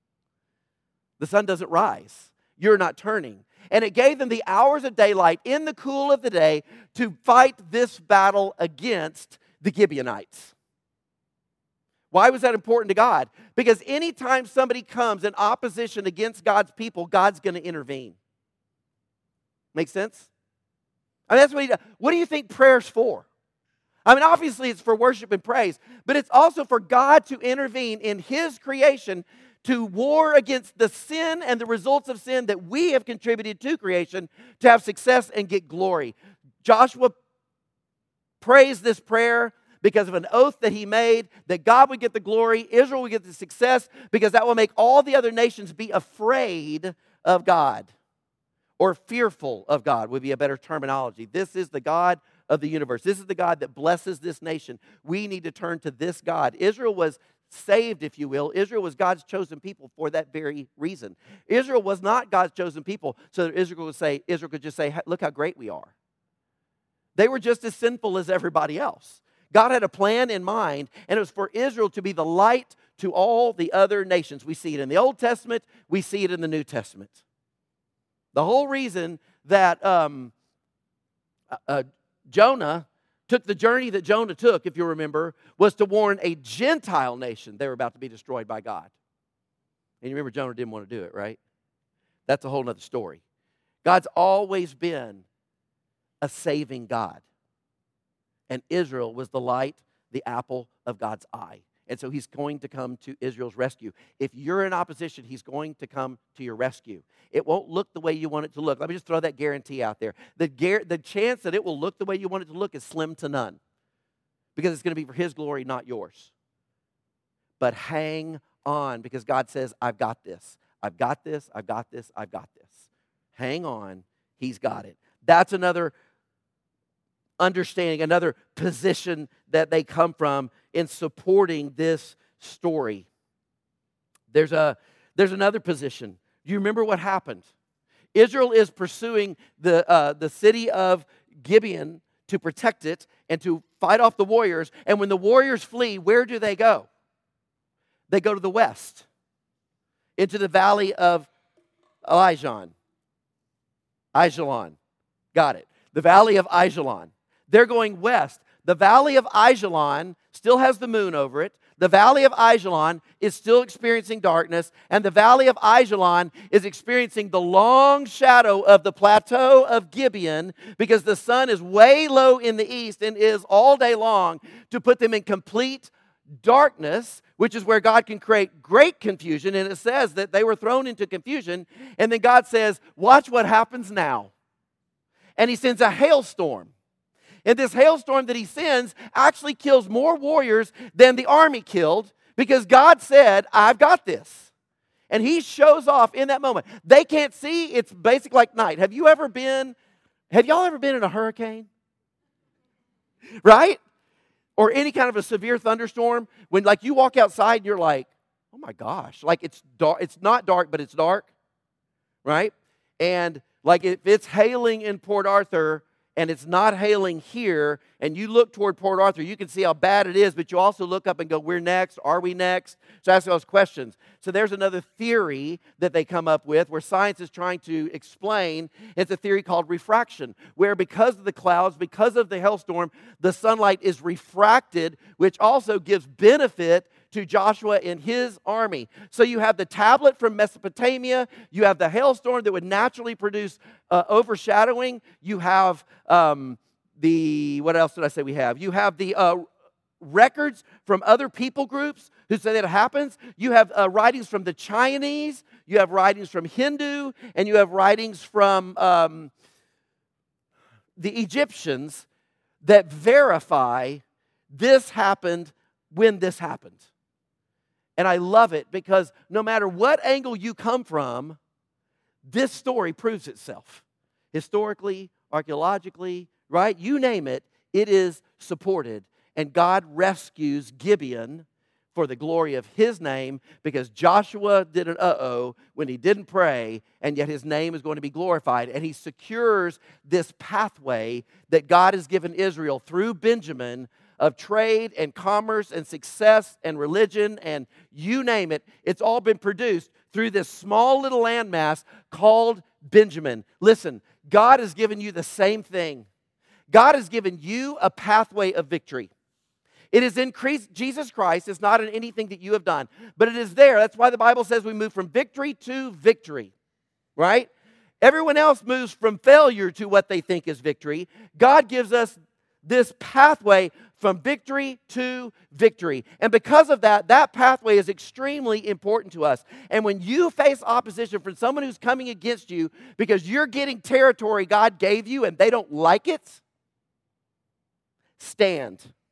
The sun doesn't rise. You're not turning. And it gave them the hours of daylight in the cool of the day to fight this battle against the Gibeonites. Why was that important to God? Because anytime somebody comes in opposition against God's people, God's going to intervene. Make sense? I mean, that's what he does. What do you think prayer's for? I mean, obviously it's for worship and praise, but it's also for God to intervene in his creation to war against the sin and the results of sin that we have contributed to creation to have success and get glory. Joshua prays this prayer because of an oath that he made that God would get the glory, Israel would get the success, because that will make all the other nations be afraid of God. Or fearful of God would be a better terminology. This is the God of the universe. This is the God that blesses this nation. We need to turn to this God. Israel was saved, if you will. Israel was God's chosen people for that very reason. Israel was not God's chosen people so that Israel would say, Israel could just say, look how great we are. They were just as sinful as everybody else. God had a plan in mind, and it was for Israel to be the light to all the other nations. We see it in the Old Testament. We see it in the New Testament. The whole reason that um, uh, Jonah took the journey that Jonah took, if you remember, was to warn a Gentile nation they were about to be destroyed by God. And you remember Jonah didn't want to do it, right? That's a whole other story. God's always been a saving God. And Israel was the light, the apple of God's eye. And so he's going to come to Israel's rescue. If you're in opposition, he's going to come to your rescue. It won't look the way you want it to look. Let me just throw that guarantee out there. The, gar- the chance that it will look the way you want it to look is slim to none. Because it's going to be for his glory, not yours. But hang on, because God says, I've got this. I've got this, I've got this, I've got this. Hang on, he's got it. That's another understanding, another position that they come from in supporting this story. There's a there's another position. Do you remember what happened? Israel is pursuing the uh, the city of Gibeon to protect it and to fight off the warriors. And when the warriors flee, where do they go? They go to the west, into the valley of Ajalon. Ajalon. Got it. The valley of Ajalon. They're going west. The valley of Ajalon still has the moon over it. The valley of Ajalon is still experiencing darkness. And the valley of Ajalon is experiencing the long shadow of the plateau of Gibeon, because the sun is way low in the east and is all day long to put them in complete darkness, which is where God can create great confusion. And it says that they were thrown into confusion. And then God says, watch what happens now. And he sends a hailstorm. And this hailstorm that he sends actually kills more warriors than the army killed, because God said, I've got this. And he shows off in that moment. They can't see. It's basically like night. Have you ever been, have y'all ever been in a hurricane? Right? Or any kind of a severe thunderstorm, when like you walk outside and you're like, oh my gosh, like it's dark. It's not dark, but it's dark, right? And like if it's hailing in Port Arthur and it's not hailing here, and you look toward Port Arthur, you can see how bad it is, but you also look up and go, we're next, are we next? So ask those questions. So there's another theory that they come up with where science is trying to explain. It's a theory called refraction, where because of the clouds, because of the hailstorm, the sunlight is refracted, which also gives benefit to Joshua and his army. So you have the tablet from Mesopotamia, you have the hailstorm that would naturally produce uh, overshadowing, you have um, the, what else did I say we have? You have the uh, records from other people groups who say that it happens. You have uh, writings from the Chinese, you have writings from Hindu, and you have writings from um, the Egyptians that verify this happened when this happened. And I love it because no matter what angle you come from, this story proves itself. Historically, archaeologically, right? You name it, it is supported. And God rescues Gibeon for the glory of his name, because Joshua did an uh-oh when he didn't pray, and yet his name is going to be glorified. And he secures this pathway that God has given Israel through Benjamin of trade and commerce and success and religion and you name it. It's all been produced through this small little landmass called Benjamin. Listen, God has given you the same thing. God has given you a pathway of victory. It is in Jesus Christ. It's not in anything that you have done, but it is there. That's why the Bible says we move from victory to victory, right? Everyone else moves from failure to what they think is victory. God gives us this pathway from victory to victory. And because of that, that pathway is extremely important to us. And when you face opposition from someone who's coming against you because you're getting territory God gave you and they don't like it, stand.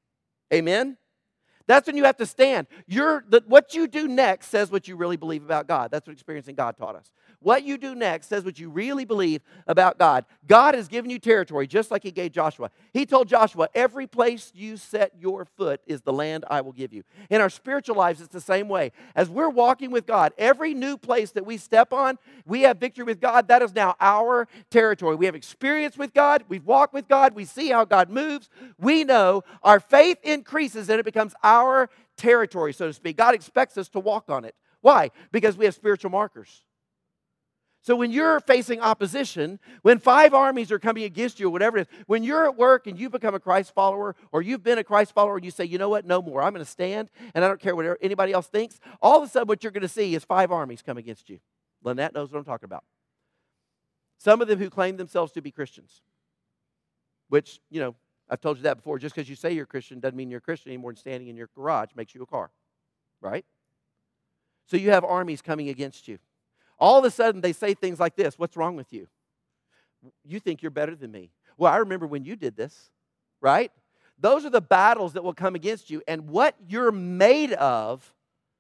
Amen? That's when you have to stand. You're, the, what you do next says what you really believe about God. That's what experiencing God taught us. What you do next says what you really believe about God. God has given you territory just like he gave Joshua. He told Joshua, every place you set your foot is the land I will give you. In our spiritual lives, it's the same way. As we're walking with God, every new place that we step on, we have victory with God. That is now our territory. We have experience with God. We've walked with God. We see how God moves. We know our faith increases and it becomes our territory, so to speak. God expects us to walk on it. Why? Because we have spiritual markers. So when you're facing opposition, when five armies are coming against you or whatever it is, when you're at work and you become a Christ follower or you've been a Christ follower and you say, you know what, no more. I'm going to stand and I don't care what anybody else thinks. All of a sudden what you're going to see is five armies come against you. Lynette knows what I'm talking about. Some of them who claim themselves to be Christians, which, you know, I've told you that before. Just because you say you're a Christian doesn't mean you're a Christian anymore, and standing in your garage makes you a car, right? So you have armies coming against you. All of a sudden, they say things like this. What's wrong with you? You think you're better than me. Well, I remember when you did this, right? Those are the battles that will come against you. And what you're made of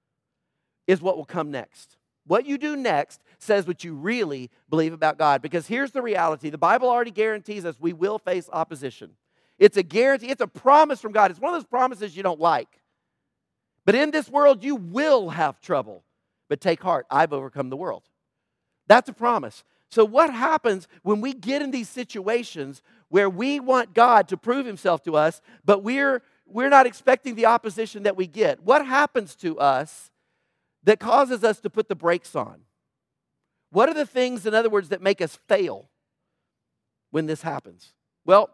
is what will come next. What you do next says what you really believe about God. Because here's the reality. The Bible already guarantees us we will face opposition. It's a guarantee. It's a promise from God. It's one of those promises you don't like. But in this world, you will have trouble. But take heart, I've overcome the world. That's a promise. So what happens when we get in these situations where we want God to prove himself to us, but we're, we're not expecting the opposition that we get? What happens to us that causes us to put the brakes on? What are the things, in other words, that make us fail when this happens? Well,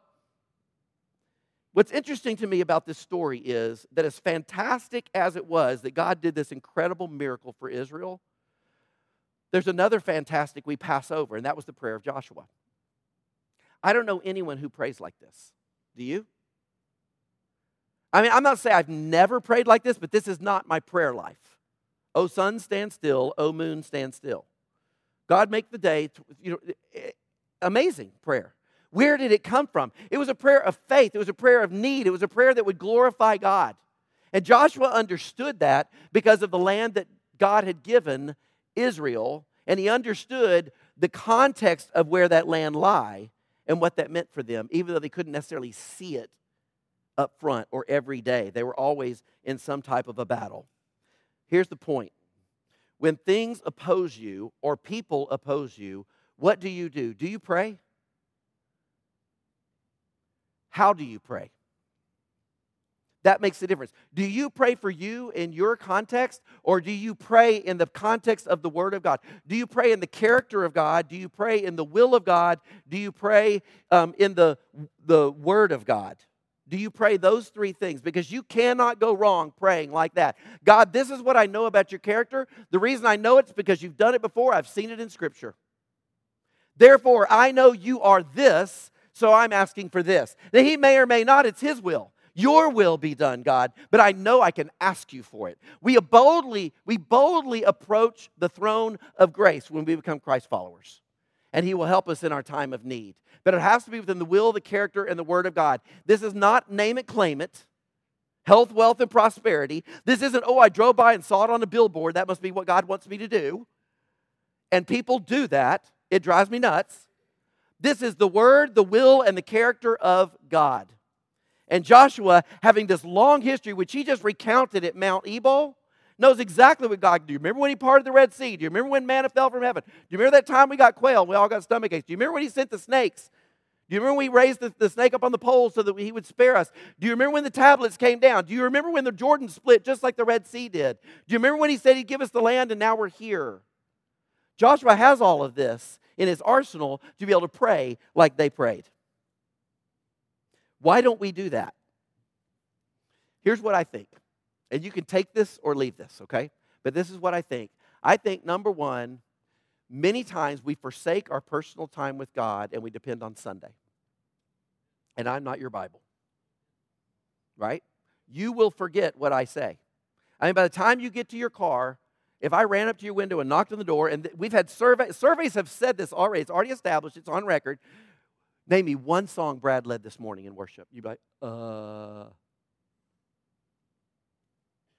what's interesting to me about this story is that as fantastic as it was that God did this incredible miracle for Israel, there's another fantastic we pass over, and that was the prayer of Joshua. I don't know anyone who prays like this. Do you? I mean, I'm not saying I've never prayed like this, but this is not my prayer life. O sun, stand still. O moon, stand still. God, make the day. You know, amazing prayer. Where did it come from? It was a prayer of faith. It was a prayer of need. It was a prayer that would glorify God. And Joshua understood that because of the land that God had given Israel, and he understood the context of where that land lay and what that meant for them, even though they couldn't necessarily see it up front or every day. They were always in some type of a battle. Here's the point. When things oppose you or people oppose you, what do you do? Do you pray? How do you pray? That makes a difference. Do you pray for you in your context, or do you pray in the context of the Word of God? Do you pray in the character of God? Do you pray in the will of God? Do you pray um, in the, the Word of God? Do you pray those three things? Because you cannot go wrong praying like that. God, this is what I know about your character. The reason I know it's because you've done it before. I've seen it in Scripture. Therefore, I know you are this, so I'm asking for this. Now, he may or may not. It's his will. Your will be done, God, but I know I can ask you for it. We boldly, we boldly approach the throne of grace when we become Christ followers, and he will help us in our time of need. But it has to be within the will, the character, and the Word of God. This is not name it, claim it, health, wealth, and prosperity. This isn't, oh, I drove by and saw it on a billboard. That must be what God wants me to do. And people do that. It drives me nuts. This is the Word, the will, and the character of God. And Joshua, having this long history, which he just recounted at Mount Ebal, knows exactly what God did. Do you remember when he parted the Red Sea? Do you remember when manna fell from heaven? Do you remember that time we got quail and we all got stomach aches? Do you remember when he sent the snakes? Do you remember when we raised the, the snake up on the pole so that he would spare us? Do you remember when the tablets came down? Do you remember when the Jordan split just like the Red Sea did? Do you remember when he said he'd give us the land and now we're here? Joshua has all of this in his arsenal to be able to pray like they prayed. Why don't we do that? Here's what I think. And you can take this or leave this, okay? But this is what I think. I think, number one, many times we forsake our personal time with God and we depend on Sunday. And I'm not your Bible, right? You will forget what I say. I mean, by the time you get to your car, if I ran up to your window and knocked on the door, and th- we've had surveys, surveys have said this already, it's already established, it's on record. Name me one song Brad led this morning in worship. You'd be like, uh,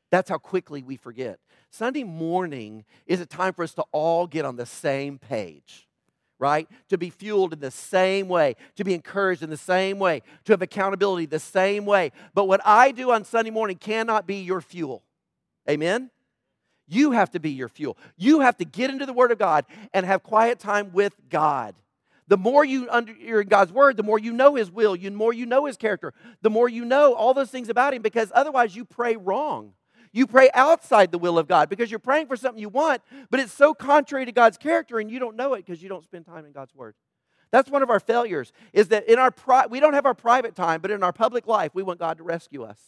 That's how quickly we forget. Sunday morning is a time for us to all get on the same page, right? To be fueled in the same way, to be encouraged in the same way, to have accountability the same way. But what I do on Sunday morning cannot be your fuel. Amen? You have to be your fuel. You have to get into the Word of God and have quiet time with God. The more you under, you're in God's Word, the more you know His will, the more you know His character, the more you know all those things about Him, because otherwise you pray wrong. You pray outside the will of God because you're praying for something you want, but it's so contrary to God's character and you don't know it because you don't spend time in God's Word. That's one of our failures, is that in our pri- we don't have our private time, but in our public life, we want God to rescue us.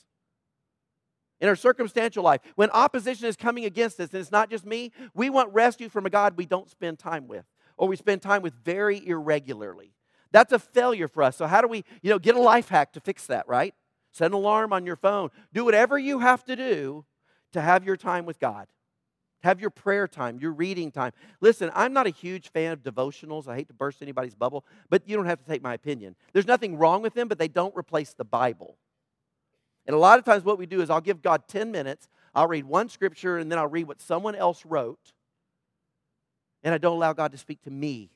In our circumstantial life, when opposition is coming against us, and it's not just me, we want rescue from a God we don't spend time with, or we spend time with very irregularly. That's a failure for us. So how do we, you know, get a life hack to fix that, right? Set an alarm on your phone. Do whatever you have to do to have your time with God. Have your prayer time, your reading time. Listen, I'm not a huge fan of devotionals. I hate to burst anybody's bubble, but you don't have to take my opinion. There's nothing wrong with them, but they don't replace the Bible. And a lot of times what we do is I'll give God ten minutes, I'll read one scripture, and then I'll read what someone else wrote, and I don't allow God to speak to me.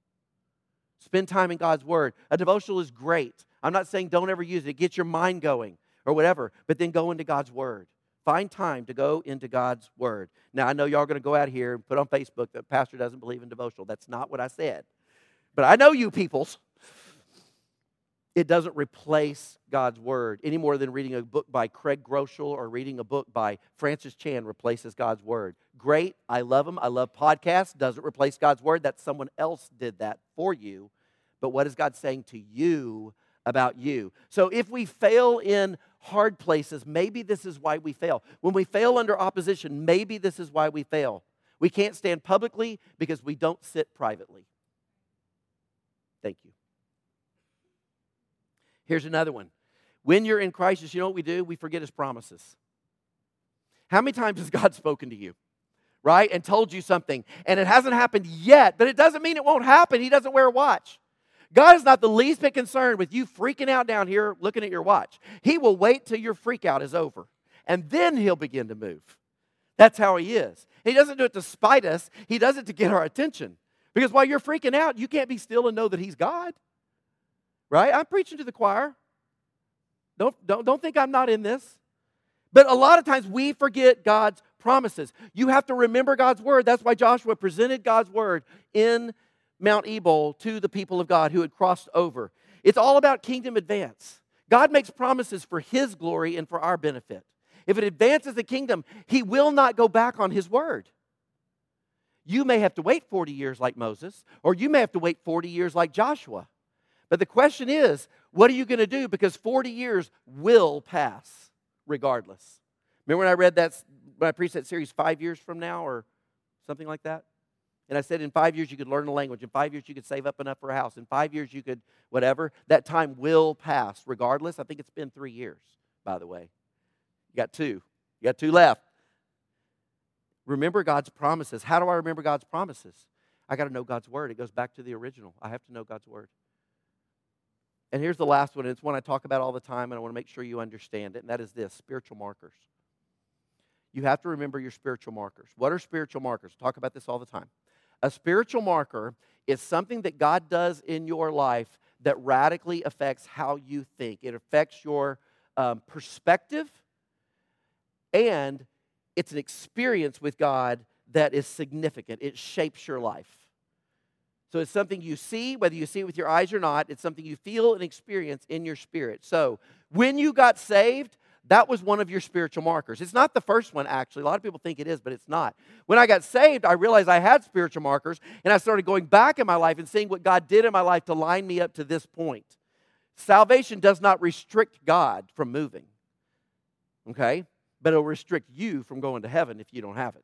Spend time in God's Word. A devotional is great. I'm not saying don't ever use it. It gets your mind going or whatever, but then go into God's Word. Find time to go into God's Word. Now, I know y'all are going to go out here and put on Facebook that pastor doesn't believe in devotional. That's not what I said. But I know you peoples. It doesn't replace God's Word any more than reading a book by Craig Groeschel or reading a book by Francis Chan replaces God's Word. Great. I love them. I love podcasts. Doesn't replace God's Word. That's someone else did that for you. But what is God saying to you about you? So if we fail in hard places, maybe this is why we fail. When we fail under opposition, maybe this is why we fail. We can't stand publicly because we don't sit privately. Thank you. Here's another one. When you're in crisis, you know what we do? We forget His promises. How many times has God spoken to you, right, and told you something, and it hasn't happened yet, but it doesn't mean it won't happen. He doesn't wear a watch. God is not the least bit concerned with you freaking out down here looking at your watch. He will wait till your freak out is over, and then He'll begin to move. That's how He is. He doesn't do it to spite us. He does it to get our attention. Because while you're freaking out, you can't be still and know that He's God. Right? I'm preaching to the choir. Don't, don't, don't think I'm not in this. But a lot of times we forget God's promises. You have to remember God's Word. That's why Joshua presented God's Word in Mount Ebal to the people of God who had crossed over. It's all about kingdom advance. God makes promises for His glory and for our benefit. If it advances the kingdom, He will not go back on His word. You may have to wait forty years like Moses, or you may have to wait forty years like Joshua. But the question is, what are you going to do? Because forty years will pass regardless. Remember when I read that, when I preached that series five years from now or something like that? And I said in five years you could learn the language. In five years you could save up enough for a house. In five years you could whatever. That time will pass regardless. I think it's been three years, by the way. You got two. You got two left. Remember God's promises. How do I remember God's promises? I got to know God's Word. It goes back to the original. I have to know God's Word. And here's the last one. It's one I talk about all the time, and I want to make sure you understand it, and that is this, spiritual markers. You have to remember your spiritual markers. What are spiritual markers? I talk about this all the time. A spiritual marker is something that God does in your life that radically affects how you think. It affects your um, perspective, and it's an experience with God that is significant. It shapes your life. So it's something you see, whether you see it with your eyes or not. It's something you feel and experience in your spirit. So when you got saved, that was one of your spiritual markers. It's not the first one, actually. A lot of people think it is, but it's not. When I got saved, I realized I had spiritual markers, and I started going back in my life and seeing what God did in my life to line me up to this point. Salvation does not restrict God from moving, okay? But it'll restrict you from going to heaven if you don't have it.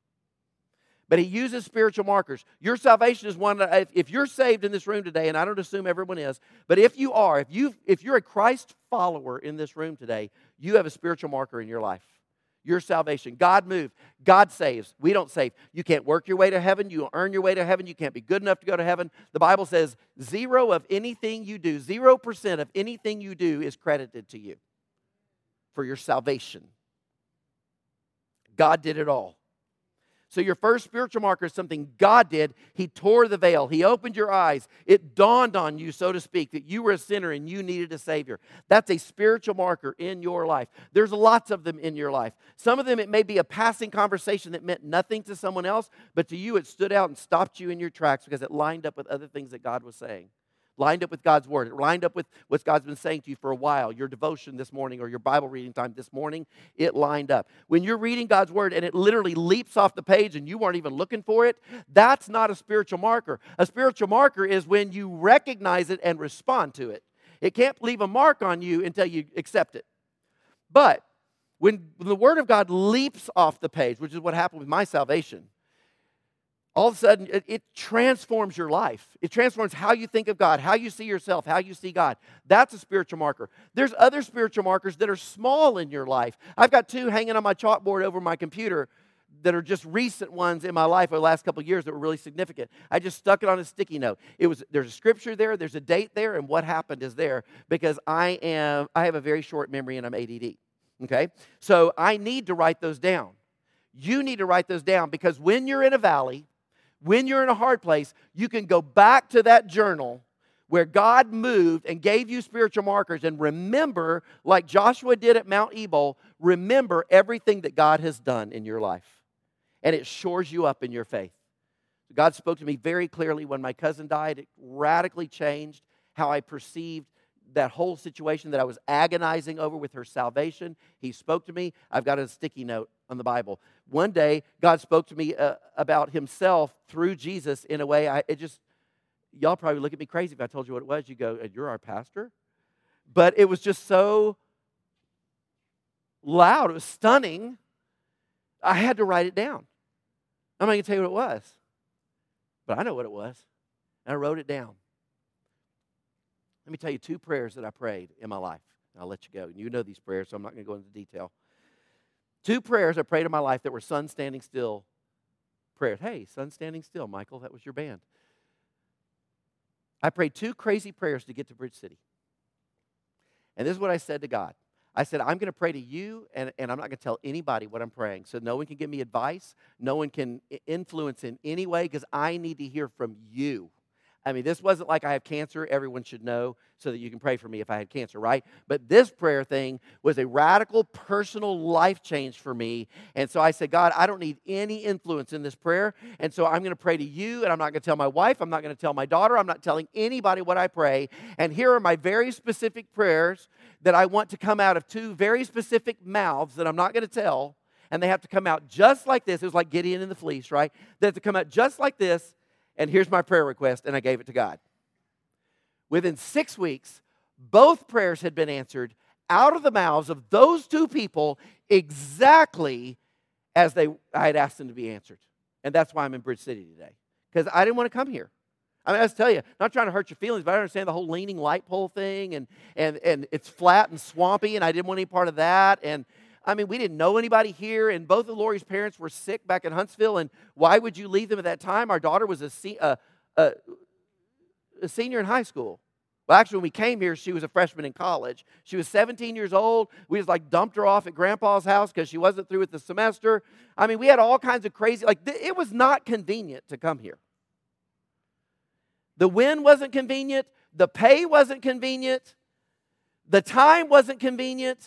But He uses spiritual markers. Your salvation is one that, if you're saved in this room today, and I don't assume everyone is, but if you are, if you if you're a Christ follower in this room today, you have a spiritual marker in your life. Your salvation. God moved. God saves. We don't save. You can't work your way to heaven. You don't earn your way to heaven. You can't be good enough to go to heaven. The Bible says zero of anything you do, zero percent of anything you do is credited to you for your salvation. God did it all. So your first spiritual marker is something God did. He tore the veil. He opened your eyes. It dawned on you, so to speak, that you were a sinner and you needed a Savior. That's a spiritual marker in your life. There's lots of them in your life. Some of them, it may be a passing conversation that meant nothing to someone else, but to you it stood out and stopped you in your tracks because it lined up with other things that God was saying. Lined up with God's Word. It lined up with what God's been saying to you for a while. Your devotion this morning or your Bible reading time this morning, it lined up. When you're reading God's Word and it literally leaps off the page and you weren't even looking for it, that's not a spiritual marker. A spiritual marker is when you recognize it and respond to it. It can't leave a mark on you until you accept it. But when the Word of God leaps off the page, which is what happened with my salvation, all of a sudden, it, it transforms your life. It transforms how you think of God, how you see yourself, how you see God. That's a spiritual marker. There's other spiritual markers that are small in your life. I've got two hanging on my chalkboard over my computer that are just recent ones in my life over the last couple of years that were really significant. I just stuck it on a sticky note. It was there's a scripture there, there's a date there, and what happened is there because I am I have a very short memory and I'm A D D. Okay? So I need to write those down. You need to write those down because when you're in a valley, when you're in a hard place, you can go back to that journal where God moved and gave you spiritual markers and remember, like Joshua did at Mount Ebal, remember everything that God has done in your life. And it shores you up in your faith. God spoke to me very clearly when my cousin died. It radically changed how I perceived that whole situation that I was agonizing over with her salvation. He spoke to me. I've got a sticky note on the Bible. One day, God spoke to me uh, about himself through Jesus in a way, I it just, y'all probably look at me crazy if I told you what it was. You go, you're our pastor? But it was just so loud. It was stunning. I had to write it down. I'm not going to tell you what it was. But I know what it was. And I wrote it down. Let me tell you two prayers that I prayed in my life. I'll let you go. You know these prayers, so I'm not going to go into detail. Two prayers I prayed in my life that were sun standing still prayers. Hey, sun standing still, Michael. That was your band. I prayed two crazy prayers to get to Bridge City. And this is what I said to God. I said, I'm going to pray to you, and, and I'm not going to tell anybody what I'm praying. So no one can give me advice. No one can influence in any way because I need to hear from you. I mean, this wasn't like I have cancer. Everyone should know so that you can pray for me if I had cancer, right? But this prayer thing was a radical personal life change for me. And so I said, God, I don't need any influence in this prayer. And so I'm going to pray to you, and I'm not going to tell my wife. I'm not going to tell my daughter. I'm not telling anybody what I pray. And here are my very specific prayers that I want to come out of two very specific mouths that I'm not going to tell. And they have to come out just like this. It was like Gideon and the fleece, right? They have to come out just like this. And here's my prayer request, and I gave it to God. Within six weeks, both prayers had been answered out of the mouths of those two people exactly as they I had asked them to be answered. And that's why I'm in Bridge City today, because I didn't want to come here. I mean, I just tell you, not trying to hurt your feelings, but I understand the whole leaning light pole thing, and, and, and it's flat and swampy, and I didn't want any part of that, and I mean, we didn't know anybody here, and both of Lori's parents were sick back in Huntsville, and why would you leave them at that time? Our daughter was a, se- a, a, a senior in high school. Well, actually, when we came here, she was a freshman in college. She was seventeen years old. We just like dumped her off at Grandpa's house because she wasn't through with the semester. I mean, we had all kinds of crazy, like, th- it was not convenient to come here. The wind wasn't convenient. The pay wasn't convenient. The time wasn't convenient.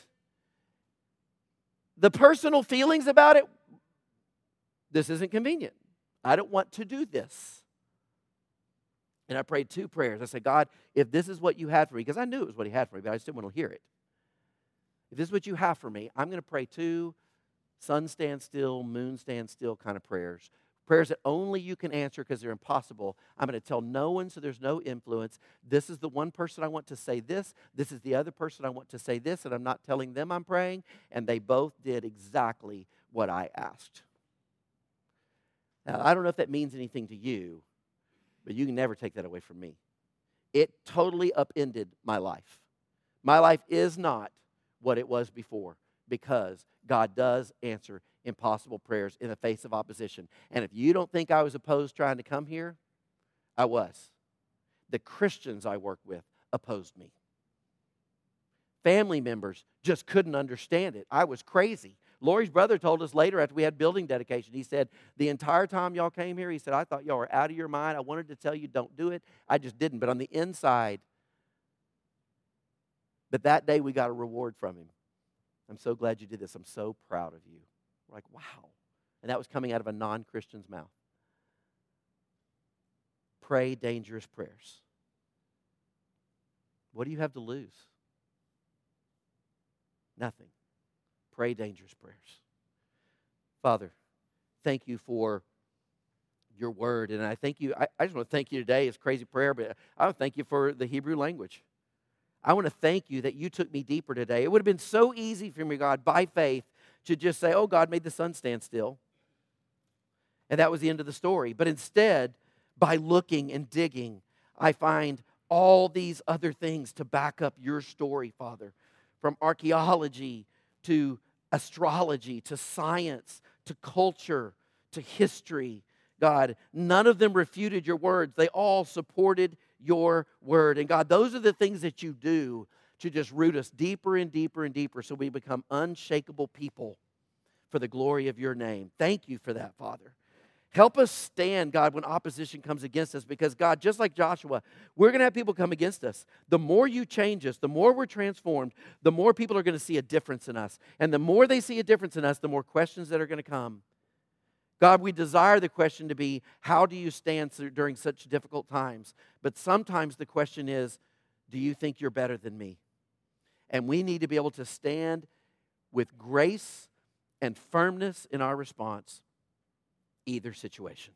The personal feelings about it, this isn't convenient. I don't want to do this. And I prayed two prayers. I said, God, if this is what you had for me, because I knew it was what he had for me, but I just didn't want to hear it. If this is what you have for me, I'm going to pray two sun stand still, moon stand still kind of prayers. Prayers that only you can answer because they're impossible. I'm going to tell no one so there's no influence. This is the one person I want to say this. This is the other person I want to say this, and I'm not telling them I'm praying. And they both did exactly what I asked. Now, I don't know if that means anything to you, but you can never take that away from me. It totally upended my life. My life is not what it was before because God does answer impossible prayers in the face of opposition. And if you don't think I was opposed trying to come here, I was. The Christians I work with opposed me. Family members just couldn't understand it. I was crazy. Lori's brother told us later after we had building dedication, he said, the entire time y'all came here, he said, I thought y'all were out of your mind. I wanted to tell you don't do it. I just didn't. But on the inside, but that day we got a reward from him. I'm so glad you did this. I'm so proud of you. We're like, wow. And that was coming out of a non-Christian's mouth. Pray dangerous prayers. What do you have to lose? Nothing. Pray dangerous prayers. Father, thank you for your word. And I thank you, I, I just want to thank you today. It's crazy prayer, but I want to thank you for the Hebrew language. I want to thank you that you took me deeper today. It would have been so easy for me, God, by faith, to just say, oh, God made the sun stand still. And that was the end of the story. But instead, by looking and digging, I find all these other things to back up your story, Father. From archaeology to astrology to science to culture to history, God, none of them refuted your words. They all supported your word. And God, those are the things that you do to just root us deeper and deeper and deeper so we become unshakable people for the glory of your name. Thank you for that, Father. Help us stand, God, when opposition comes against us because, God, just like Joshua, we're going to have people come against us. The more you change us, the more we're transformed, the more people are going to see a difference in us. And the more they see a difference in us, the more questions that are going to come. God, we desire the question to be, how do you stand during such difficult times? But sometimes the question is, do you think you're better than me? And we need to be able to stand with grace and firmness in our response. Either situation.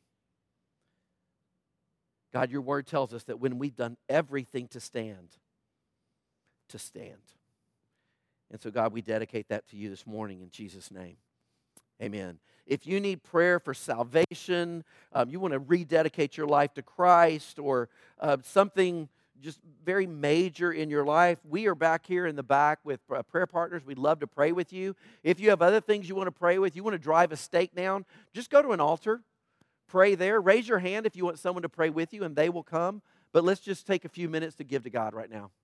God, your word tells us that when we've done everything to stand, to stand. And so, God, we dedicate that to you this morning in Jesus' name. Amen. If you need prayer for salvation, um, you want to rededicate your life to Christ or uh, something just very major in your life, we are back here in the back with uh, prayer partners. We'd love to pray with you. If you have other things you want to pray with, you want to drive a stake down, just go to an altar, pray there. Raise your hand if you want someone to pray with you, and they will come. But let's just take a few minutes to give to God right now.